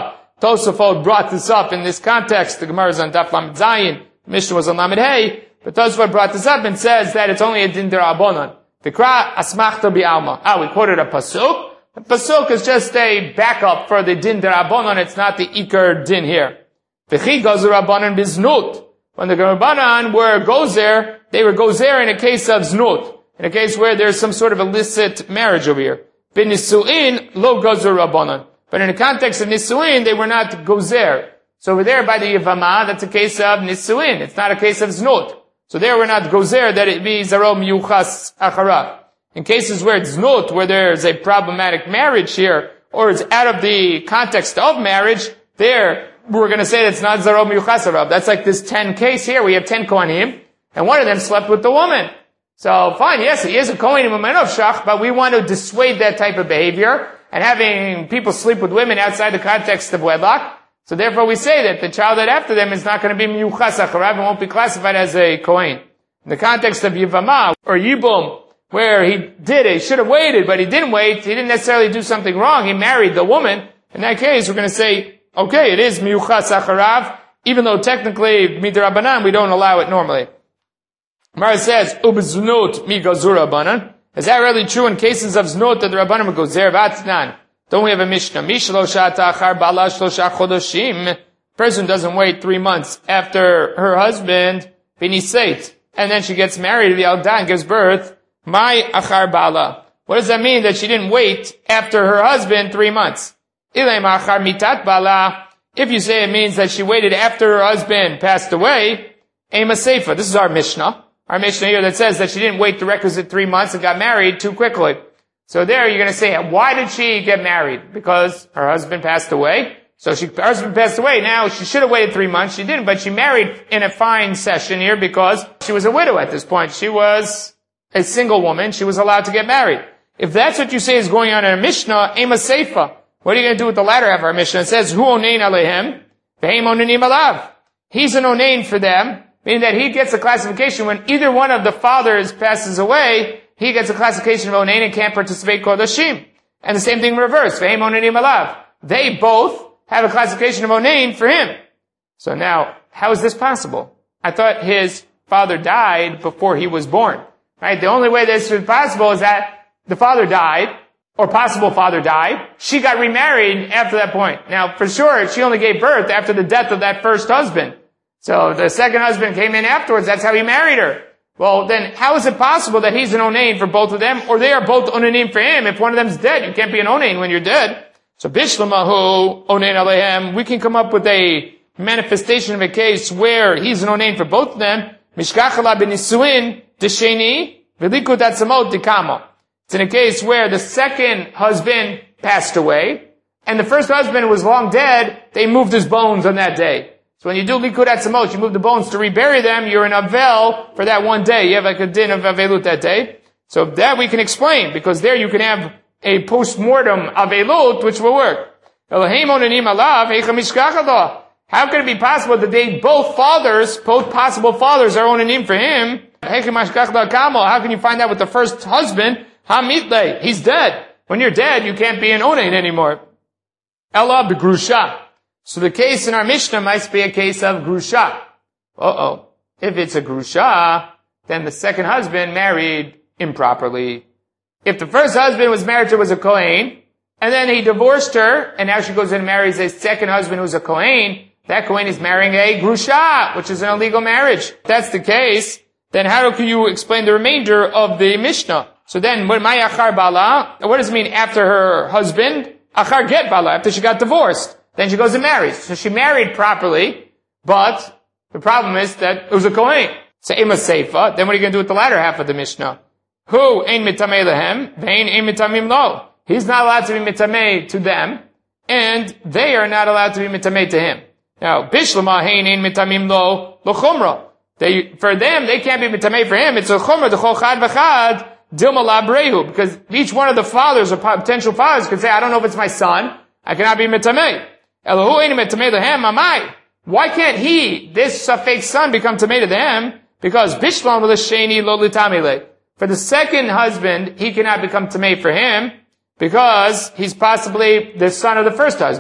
Tosafot brought this up in this context. The Gemara is on Daf Lamed Zayin, the Mishnah was on Lamed Hey, but Tosafot brought this up and says that it's only a din derabanan. V'kra asmachta bi'alma. Ah, we quoted a pasuk. The pasuk is just a backup for the din derabanan. It's not the ikar din here. V'chi gozer rabbanan biznut. When the Rabbanan were gozer, they were gozer in a case of znut, in a case where there's some sort of illicit marriage over here. B'nisuin lo gozer rabbanan. But in the context of nisuin, they were not gozer. So over there by the Yevama, that's a case of nisuin. It's not a case of znut. So there we're not gozer that it be zaro miyuchas achara. In cases where it's znut, where there's a problematic marriage here, or it's out of the context of marriage, there we're going to say that's not zaro miyuchas achara. That's like this ten case here. We have ten kohanim, and one of them slept with the woman. So fine, yes, he is a kohen in of shach, but we want to dissuade that type of behavior and having people sleep with women outside the context of wedlock. So therefore we say that the child that after them is not going to be miyuchas acharav and won't be classified as a kohen. In the context of Yivama or Yibum, where he did it, he should have waited, but he didn't wait, he didn't necessarily do something wrong, he married the woman. In that case, we're going to say, okay, it is miyuchas acharav, even though technically, midrabanan, we don't allow it normally. Mara says, ubznut mi gazur rabbanan. Is that really true in cases of znut that the rabbanan would go zervatnan? Don't we have a Mishnah? Mishlo shata achar bala shlosha chodoshim. Person doesn't wait three months after her husband biniseit, and then she gets married, v'yalda, and gives birth. My achar bala. What does that mean that she didn't wait after her husband three months? Ilem achar mitat bala. If you say it means that she waited after her husband passed away, ema seifa. This is our Mishnah. Our Mishnah here that says that she didn't wait the requisite three months and got married too quickly. So there you're going to say, why did she get married? Because her husband passed away. So she, her husband passed away. Now she should have waited three months. She didn't, but she married in a fine session here because she was a widow at this point. She was a single woman. She was allowed to get married. If that's what you say is going on in a Mishnah, ema seifa. What are you going to do with the latter half of our Mishnah? It says, hu onein alehem, v'heim onenim alav. He's an onein for them, meaning that he gets a classification when either one of the fathers passes away, he gets a classification of onein and can't participate kodashim. And the same thing in reverse, v'heim onenim alav. They both have a classification of onein for him. So now, how is this possible? I thought his father died before he was born. Right? The only way this is possible is that the father died, or possible father died. She got remarried after that point. Now, for sure, she only gave birth after the death of that first husband. So the second husband came in afterwards. That's how he married her. Well, then how is it possible that he's an onain for both of them, or they are both onanim for him? If one of them's dead, you can't be an onain when you're dead. So bishlamahu onain alehem. We can come up with a manifestation of a case where he's an onain for both of them. Mishkachala benisuin desheni v'likut atzamot dikamo. It's in a case where the second husband passed away, and the first husband was long dead. They moved his bones on that day. So when you do likud atzamot, you move the bones to rebury them, you're an avel for that one day. You have like a din of avelut that day. So that we can explain, because there you can have a post-mortem avelut, which will work. How can it be possible that they, both fathers, both possible fathers are onanim for him? How can you find that with the first husband? Hamitle, he's dead. When you're dead, you can't be an onain anymore. Ella begrusha. So the case in our Mishnah might be a case of grusha. Uh-oh. If it's a grusha, then the second husband married improperly. If the first husband was married to was a kohen, and then he divorced her, and now she goes and marries a second husband who's a kohen, that kohen is marrying a grusha, which is an illegal marriage. If that's the case, then how can you explain the remainder of the Mishnah? So then, what my achar bala, what does it mean after her husband? Achar get bala, after she got divorced. Then she goes and marries. So she married properly, but the problem is that it was a kohen. So ema seifa, then what are you going to do with the latter half of the Mishnah? Who ein mitamei lehem, vein ein mitamim lo. He's not allowed to be mitamei to them, and they are not allowed to be mitamei to him. Now, bishlama hein ein mitamim lo, lo chumra. They, for them, they can't be mitamei for him. It's a chumra, the chol chad v'chad, dilma la brehu, because each one of the fathers or potential fathers could say, I don't know if it's my son, I cannot be mitamei. Elohu ein mitamei lehem, amai. Why can't he, this fake son, become tamei to them? Because bishlam l'sheni lo litamile. For the second husband, he cannot become tamei for him, because he's possibly the son of the first husband.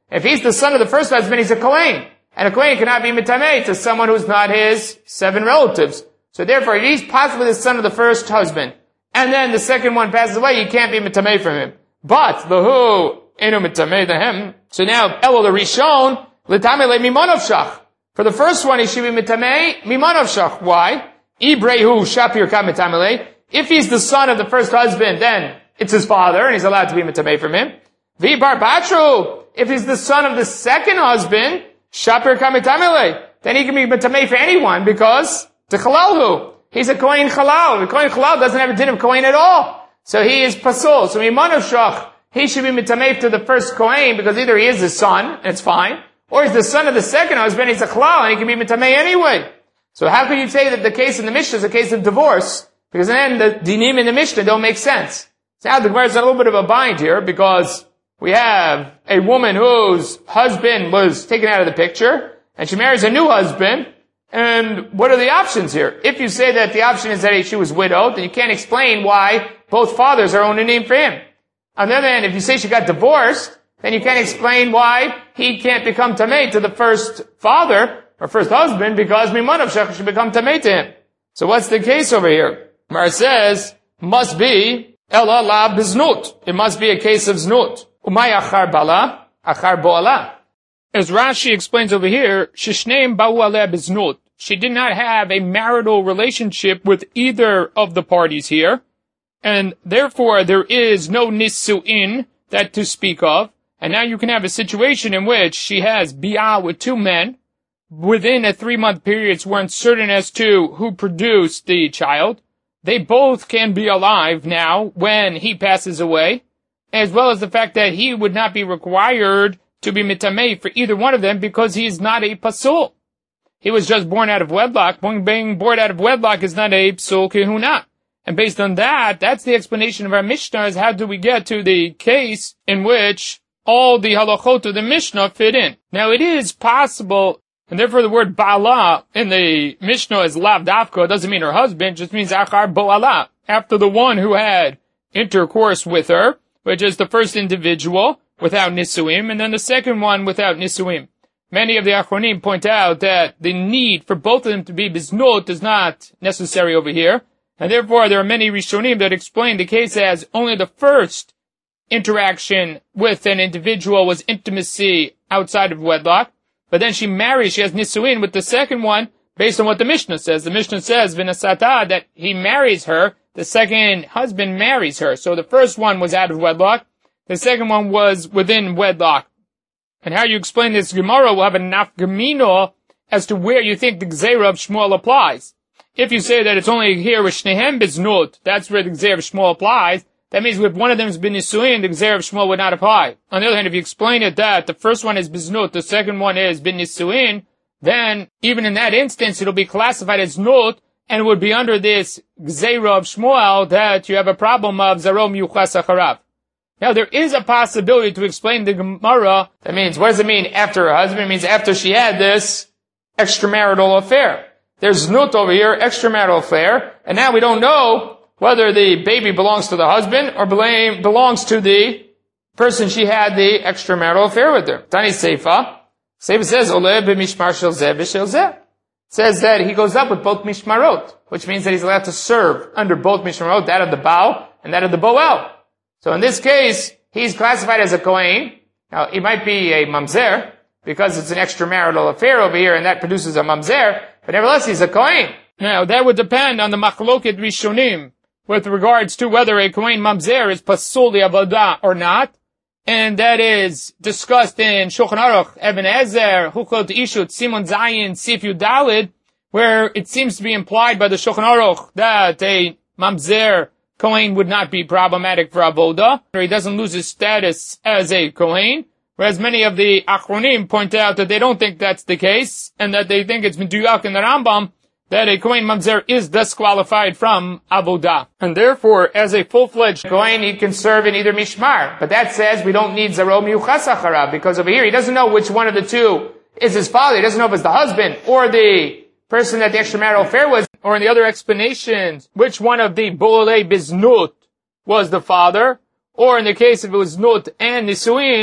If he's the son of the first husband, he's a Kohen. And a Kohen cannot be mitamei to someone who's not his seven relatives. So therefore, if he's possibly the son of the first husband, and then the second one passes away, you can't be mitamei from him. But, the who, enu mitamei to him. So now, Elo the Rishon, l'tamei le mimonov shach. For the first one, he should be mitamei, mimonov shach. Why? Ibrehu shapir ka mitamei. If he's the son of the first husband, then it's his father, and he's allowed to be mitamei from him. V'bar batru. If he's the son of the second husband, shapir ka mitamei. Then he can be mitamei for anyone, because the chalalhu. He's a Kohen Chalal. The Kohen Chalal doesn't have a din of Kohen at all. So he is pasul. So Mimonov Shach, he should be mitamei to the first Kohen, because either he is the son, and it's fine, or he's the son of the second husband, he's a Chalal, and he can be mitamei anyway. So how can you say that the case in the Mishnah is a case of divorce? Because then the dinim in the Mishnah don't make sense. So now the Gemara is in a little bit of a bind here, because we have a woman whose husband was taken out of the picture, and she marries a new husband. And what are the options here? If you say that the option is that she was widowed, then you can't explain why both fathers are owning a name for him. On the other hand, if you say she got divorced, then you can't explain why he can't become tamei to the first father, or first husband, because Mimonov Shach should become tamei to him. So what's the case over here? Mar says, must be, ela la biznut. It must be a case of znut. Umay achar bala, achar bo'ala. As Rashi explains over here, Shishneim ba'u aleh biznut. She did not have a marital relationship with either of the parties here, and therefore there is no nisu'in that to speak of. And now you can have a situation in which she has bi'ah with two men. Within a three-month period, it's we're uncertain as to who produced the child. They both can be alive now when he passes away, as well as the fact that he would not be required to be mitamei for either one of them because he is not a pasul. He was just born out of wedlock. Being born out of wedlock is not a psul kehuna. And based on that, that's the explanation of our Mishnah, is how do we get to the case in which all the halachot of the Mishnah fit in. Now it is possible, and therefore the word ba'ala in the Mishnah is lav dafka, it doesn't mean her husband, it just means achar bo'ala, after the one who had intercourse with her, which is the first individual, without nisuim, and then the second one without nisuim. Many of the achronim point out that the need for both of them to be biznot is not necessary over here, and therefore there are many rishonim that explain the case as only the first interaction with an individual was intimacy outside of wedlock, but then she marries, she has nisuin with the second one, based on what the Mishnah says. The Mishnah says, v'nasata, that he marries her, the second husband marries her. So the first one was out of wedlock, the second one was within wedlock. And how you explain this Gemara will have a nafgamino as to where you think the Gzeira of Shmuel applies. If you say that it's only here with Shnehem Biznut, that's where the Gzeira of Shmuel applies, that means if one of them has been Nisuin, the Gzeira of Shmuel would not apply. On the other hand, if you explain it that the first one is Biznut, the second one is bin Nisuin, then even in that instance it'll be classified as Nut, and it would be under this Gzeira of Shmuel that you have a problem of Zarom Yuchas Acharav. Now, there is a possibility to explain the Gemara. That means, what does it mean after her husband? It means after she had this extramarital affair. There's nut over here, extramarital affair, and now we don't know whether the baby belongs to the husband or belongs to the person she had the extramarital affair with her. Tani Seifa. Seifa says, Oleh b'mishmar shel zeh v'shel zeh. Says that he goes up with both mishmarot, which means that he's allowed to serve under both mishmarot, that of the Baal and that of the Boel. So in this case, he's classified as a Kohen. Now, he might be a Mamzer, because it's an extramarital affair over here, and that produces a Mamzer, but nevertheless, he's a Kohen. Now, that would depend on the Machloket Rishonim, with regards to whether a Kohen Mamzer is Pasul Avodah or not, and that is discussed in Shulchan Aruch, Even Ezer, Huklot Ishut, Simon Zayin, Sif Yudalid, where it seems to be implied by the Shulchan Aruch that a Mamzer Kohen would not be problematic for Avodah, or he doesn't lose his status as a Kohen, whereas many of the Achronim point out that they don't think that's the case, and that they think it's Meduyak in the Rambam, that a Kohen Mamzer is disqualified from Avodah. And therefore, as a full-fledged Kohen, he can serve in either Mishmar. But that says we don't need Zarom Yuchas Acharav, because over here he doesn't know which one of the two is his father. He doesn't know if it's the husband, or the person that the extramarital affair was, or in the other explanations, which one of the Bolei Biznut was the father, or in the case if it was Nut and Nisuin,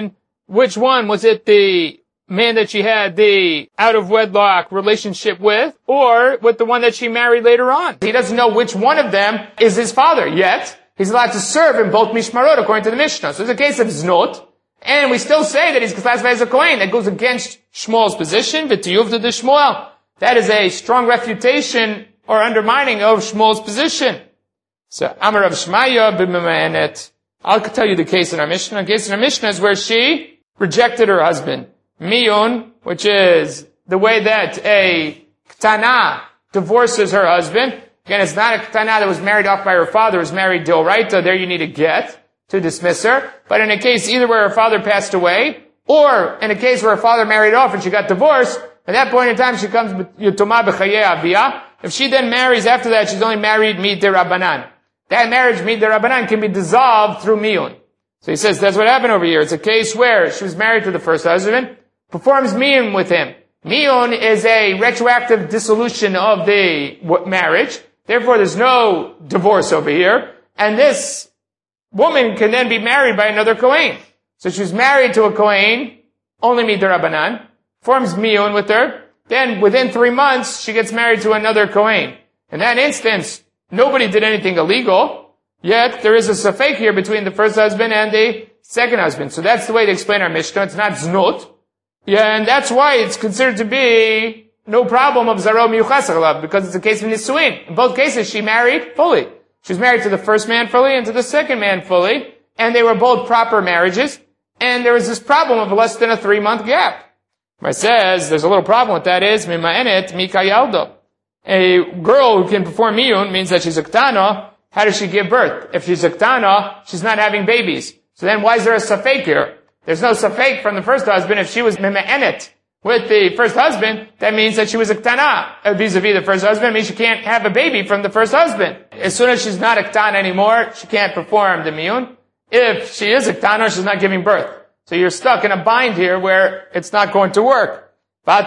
which one? Was it the man that she had the out-of-wedlock relationship with, or with the one that she married later on? He doesn't know which one of them is his father, yet he's allowed to serve in both mishmarot according to the Mishnah. So it's a case of znot, and we still say that he's classified as a Kohen. That goes against Shmuel's position, v'tiyuvta de Shmuel. That is a strong refutation or undermining of Shmuel's position. So, Amar Rav Shmaya b'memanet. I'll tell you the case in our Mishnah. The case in our Mishnah is where she rejected her husband. Miyun, which is the way that a Ktana divorces her husband. Again, it's not a Ktana that was married off by her father, was married D'oraita. There you need a get to dismiss her. But in a case either where her father passed away, or in a case where her father married off and she got divorced, at that point in time she comes Yutuma b'chayei aviyah. If she then marries after that, she's only married mid derabanan. That marriage mid derabanan can be dissolved through miyun. So he says that's what happened over here. It's a case where she was married to the first husband, performs miyun with him. Miyun is a retroactive dissolution of the marriage. Therefore, there's no divorce over here. And this woman can then be married by another Kohen. So she's married to a Kohen, only midirabanan, forms miyun with her. Then within three months, she gets married to another Kohen. In that instance, nobody did anything illegal. Yet there is a safek here between the first husband and the second husband. So that's the way to explain our Mishnah. It's not znut. Yeah, and that's why it's considered to be no problem of zaro miyuchas alav, because it's a case of nisuin. In both cases, she married fully. She was married to the first man fully and to the second man fully, and they were both proper marriages, and there was this problem of less than a three-month gap. It says, there's a little problem with that is, mima'enet mikayaldo. A girl who can perform miyun means that she's a ktana. How does she give birth? If she's a ktana, she's not having babies. So then why is there a safek here? There's no safek from the first husband. If she was mima'enet with the first husband, that means that she was a ktana vis-a-vis the first husband. It means she can't have a baby from the first husband. As soon as she's not a ktana anymore, she can't perform the miyun. If she is a ktana, she's not giving birth. So you're stuck in a bind here where it's not going to work. There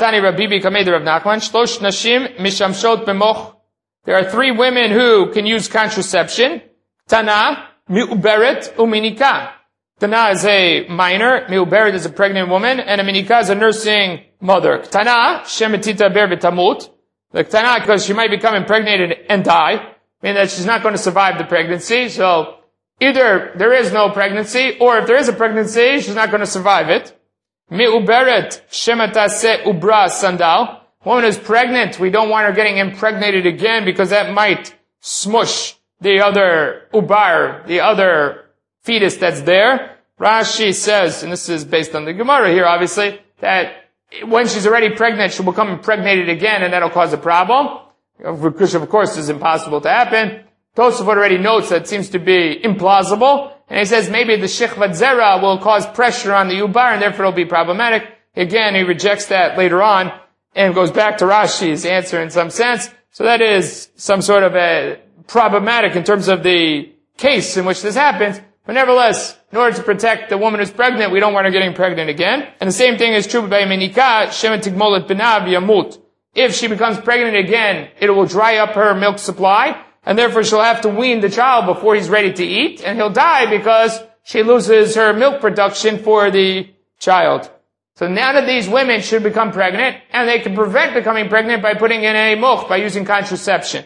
are three women who can use contraception. Tana, mi'uberet, uminika. Tana is a minor, mi'uberet is a pregnant woman, and a minika is a nursing mother. Tana, shemetita ber v'tamut. The Tana, because she might become impregnated and die, meaning that she's not going to survive the pregnancy. So either there is no pregnancy, or if there is a pregnancy, she's not going to survive it. Mi'uberet, shematase ubra sandal. Woman is pregnant, we don't want her getting impregnated again because that might smush the other ubar, the other fetus that's there. Rashi says, and this is based on the Gemara here obviously, that when she's already pregnant, she'll become impregnated again and that'll cause a problem. Which of course is impossible to happen. Tosafot already notes that it seems to be implausible. And he says maybe the shechvat zera will cause pressure on the ubar and therefore it'll be problematic. Again, he rejects that later on and goes back to Rashi's answer in some sense. So that is some sort of a problematic in terms of the case in which this happens. But nevertheless, in order to protect the woman who's pregnant, we don't want her getting pregnant again. And the same thing is true by Menika, Shemet Tigmolet Benav Yamut. If she becomes pregnant again, it will dry up her milk supply, and therefore she'll have to wean the child before he's ready to eat, and he'll die because she loses her milk production for the child. So none of these women should become pregnant, and they can prevent becoming pregnant by putting in a moch, by using contraception.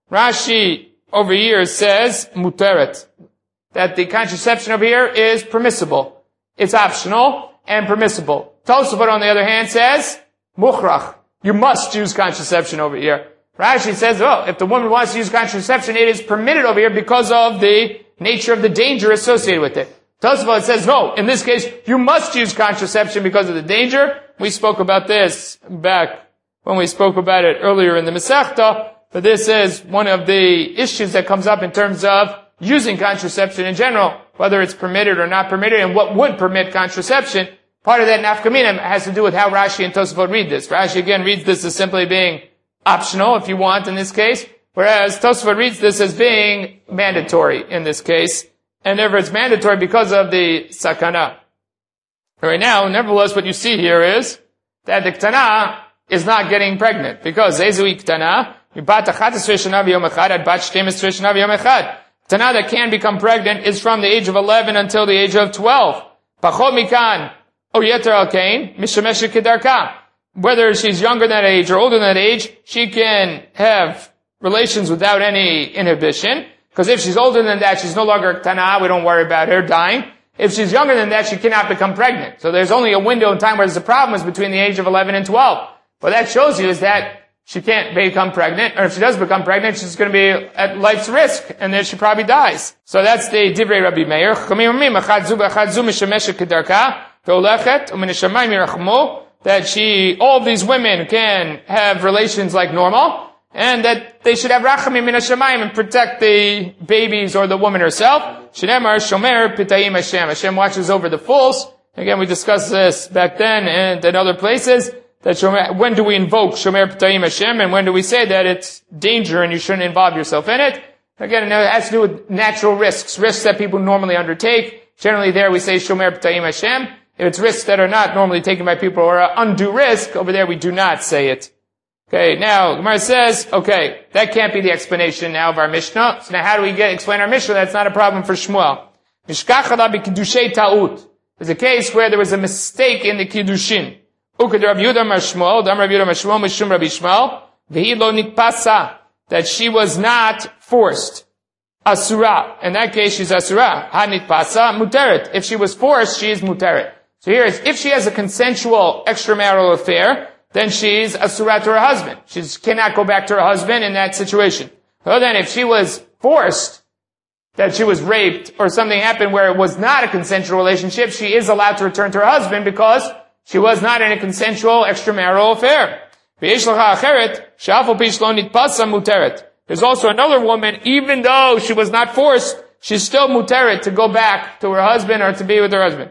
Rashi over here says, muteret, that the contraception over here is permissible. It's optional and permissible. Tosafot, on the other hand, says, mukhrach, you must use contraception over here. Rashi says, oh, if the woman wants to use contraception, it is permitted over here because of the nature of the danger associated with it. Tosafot says, no, in this case, you must use contraception because of the danger. We spoke about this back when we spoke about it earlier in the Masechta, but this is one of the issues that comes up in terms of using contraception in general, whether it's permitted or not permitted, and what would permit contraception. Part of that nafkamina has to do with how Rashi and Tosafot read this. Rashi again reads this as simply being optional, if you want, in this case, whereas Tosafot reads this as being mandatory in this case. And therefore it's mandatory because of the sakana. Right now, nevertheless, what you see here is that the ktana is not getting pregnant. Because ezui ktana, ktana that can become pregnant is from the age of eleven until the age of twelve. Pachot mikan, O yeter al kain, mishameshet kedarka. Whether she's younger than that age or older than that age, she can have relations without any inhibition. Because if she's older than that, she's no longer tana, we don't worry about her dying. If she's younger than that, she cannot become pregnant. So there's only a window in time where there's a problem is between the age of eleven and twelve. What that shows you is that she can't become pregnant, or if she does become pregnant, she's going to be at life's risk, and then she probably dies. So that's the Divrei Rabbi Meir. That she, all of these women can have relations like normal, and that they should have rachamim min hashamayim and protect the babies or the woman herself. Shneimar shomer pitayim Hashem. Hashem watches over the fools. Again, we discussed this back then and in other places. That shomer, when do we invoke shomer pitayim Hashem, and when do we say that it's danger and you shouldn't involve yourself in it? Again, it has to do with natural risks, risks that people normally undertake. Generally, there we say shomer pitayim Hashem. If it's risks that are not normally taken by people or are undue risk, over there we do not say it. Okay, now, Gemara says, okay, that can't be the explanation now of our Mishnah. So now how do we get, explain our Mishnah? That's not a problem for Shmuel. Mishkachada b'kiddushay ta'ut. There's a case where there was a mistake in the kiddushin. Uked Rav Yehuda Mar Shmuel, Dam Rav Yehuda Mar Shmuel, Mishum Rabbi Shmuel, v'hi lo nitpasa. That she was not forced. Asura. In that case, she's asura. Ha nitpasa, muteret. If she was forced, she is muteret. So here is, if she has a consensual extramarital affair, then she's asura to her husband. She cannot go back to her husband in that situation. Well then, if she was forced, that she was raped, or something happened where it was not a consensual relationship, she is allowed to return to her husband because she was not in a consensual extramarital affair. There's also another woman, even though she was not forced, she's still muteret to go back to her husband or to be with her husband.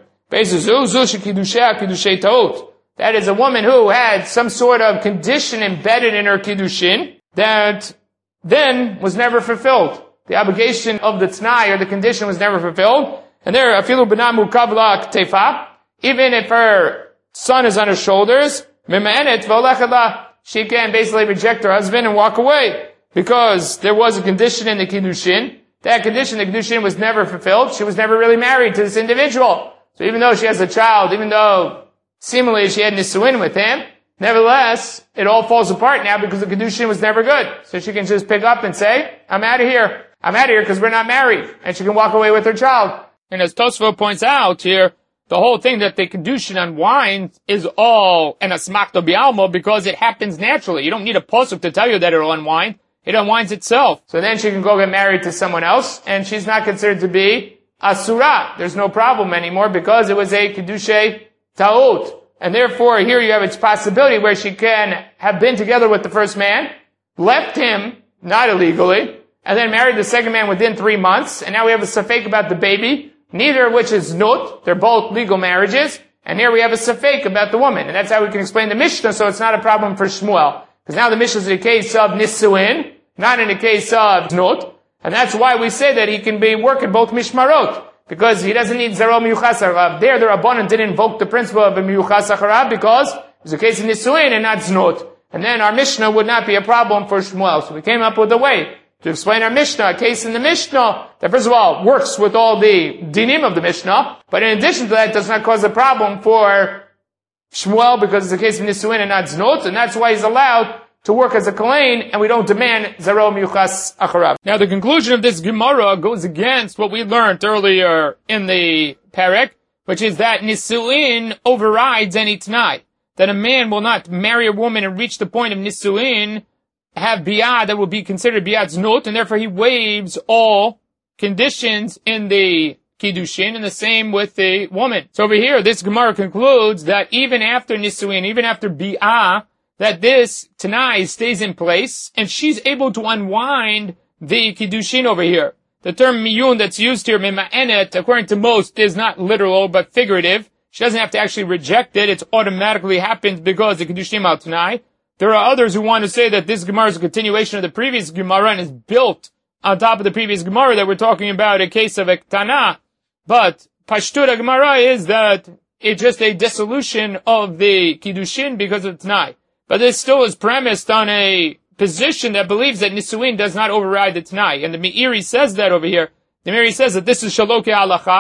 That is a woman who had some sort of condition embedded in her kiddushin that then was never fulfilled. The obligation of the t'nai or the condition was never fulfilled. And there, afilu b'namu kavla ktefa, even if her son is on her shoulders, mima'enet v'olechela, she can basically reject her husband and walk away. Because there was a condition in the kiddushin. That condition, the kiddushin, was never fulfilled. She was never really married to this individual. So even though she has a child, even though seemingly she had nisuin with him, nevertheless, it all falls apart now because the Kedushin was never good. So she can just pick up and say, I'm out of here. I'm out of here because we're not married. And she can walk away with her child. And as Tosfot points out here, the whole thing that the Kedushin unwinds is all an asmachta bialmo because it happens naturally. You don't need a posuk to tell you that it'll unwind. It unwinds itself. So then she can go get married to someone else, and she's not considered to be asura. There's no problem anymore because it was a Kedushay ta'ut. And therefore, here you have its possibility where she can have been together with the first man, left him, not illegally, and then married the second man within three months, and now we have a safek about the baby, neither of which is nut. They're both legal marriages, and here we have a safek about the woman. And that's how we can explain the Mishnah, so it's not a problem for Shmuel. Because now the Mishnah is in a case of nisuin, not in a case of nut, and that's why we say that he can be working both mishmarot. Because he doesn't need Zero Miyuchas Acharav. There, the Rabbanan didn't invoke the principle of a Miyuchas Acharav because it's a case of Nisuin and not Znot. And then our Mishnah would not be a problem for Shmuel. So we came up with a way to explain our Mishnah, a case in the Mishnah that first of all works with all the dinim of the Mishnah, but in addition to that does not cause a problem for Shmuel because it's a case of Nisuin and not Znot, and that's why he's allowed to work as a kohen, and we don't demand zero miyuchas acharav. Now the conclusion of this Gemara goes against what we learned earlier in the Perek, which is that nisuin overrides any t'nai. That a man will not marry a woman and reach the point of nisuin, have biyah that will be considered biyah znut, and therefore he waives all conditions in the kiddushin, and the same with the woman. So over here, this Gemara concludes that even after nisuin, even after biyah, that this Tanai stays in place, and she's able to unwind the Kiddushin over here. The term miyun that's used here, mima'enet, according to most, is not literal, but figurative. She doesn't have to actually reject it. It automatically happens because the Kiddushin al Tanai. There are others who want to say that this Gemara is a continuation of the previous Gemara and is built on top of the previous Gemara that we're talking about, a case of Ektana. But Pashtura Gemara is that it's just a dissolution of the Kiddushin because of Tanai. But this still is premised on a position that believes that Nisuin does not override the Tanai. And the Meiri says that over here. The Meiri says that this is Shaloke Halacha.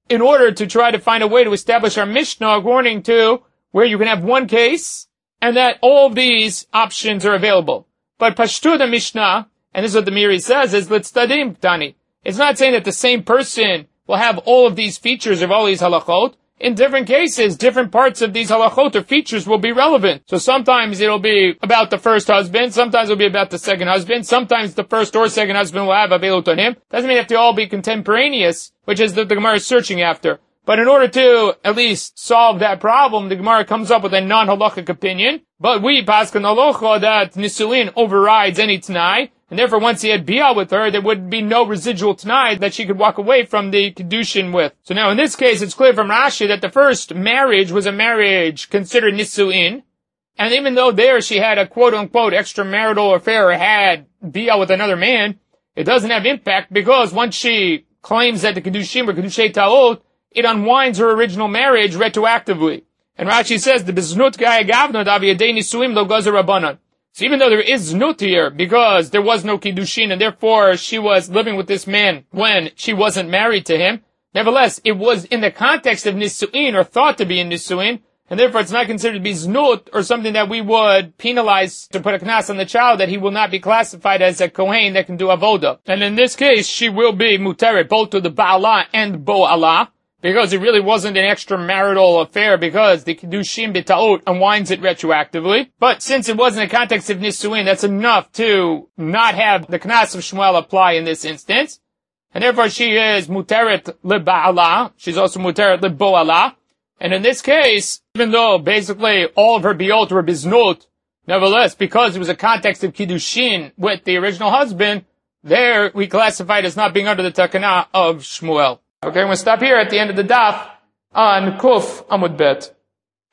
in order to try to find a way to establish our Mishnah according to where you can have one case and that all of these options are available. But Pashtu the Mishnah, and this is what the Miri says, is Litzadim Tani. It's not saying that the same person will have all of these features of all these halachot. In different cases, different parts of these halachot or features will be relevant. So sometimes it'll be about the first husband, sometimes it'll be about the second husband, sometimes the first or second husband will have avelut on him. Doesn't mean they have to all be contemporaneous, which is what the Gemara is searching after. But in order to at least solve that problem, the Gemara comes up with a non-halachic opinion. But we paskin halacha that nisuin overrides any t'nai, and therefore once he had bia with her, there would be no residual t'nai that she could walk away from the kedushin with. So now in this case, it's clear from Rashi that the first marriage was a marriage considered nisuin, and even though there she had a quote-unquote extramarital affair or had bia with another man, it doesn't have impact because once she claims that the kedushim or kedushay ta'ot, it unwinds her original marriage retroactively. And Rashi says, the biznut gaya gavnot aviyadei nisuim lo gazer rabbanan. So even though there is znut here, because there was no kiddushin, and therefore she was living with this man when she wasn't married to him, nevertheless, it was in the context of nisuin, or thought to be in nisuin, and therefore it's not considered to be znut, or something that we would penalize to put a knas on the child, that he will not be classified as a kohen that can do avoda. And in this case, she will be muteret, both to the ba'ala and bo'ala, because it really wasn't an extramarital affair, because the Kedushin B'ta'ot unwinds it retroactively. But since it was in the context of Nisuin, that's enough to not have the Knas of Shmuel apply in this instance. And therefore she is Muteret L'Ba'ala. She's also Muteret L'Bo'ala. And in this case, even though basically all of her Biot were Biznot, nevertheless, because it was a context of Kiddushin with the original husband, there we classified as not being under the Takana of Shmuel. Okay, I'm going to stop here at the end of the daf on Kuf Amud Bet.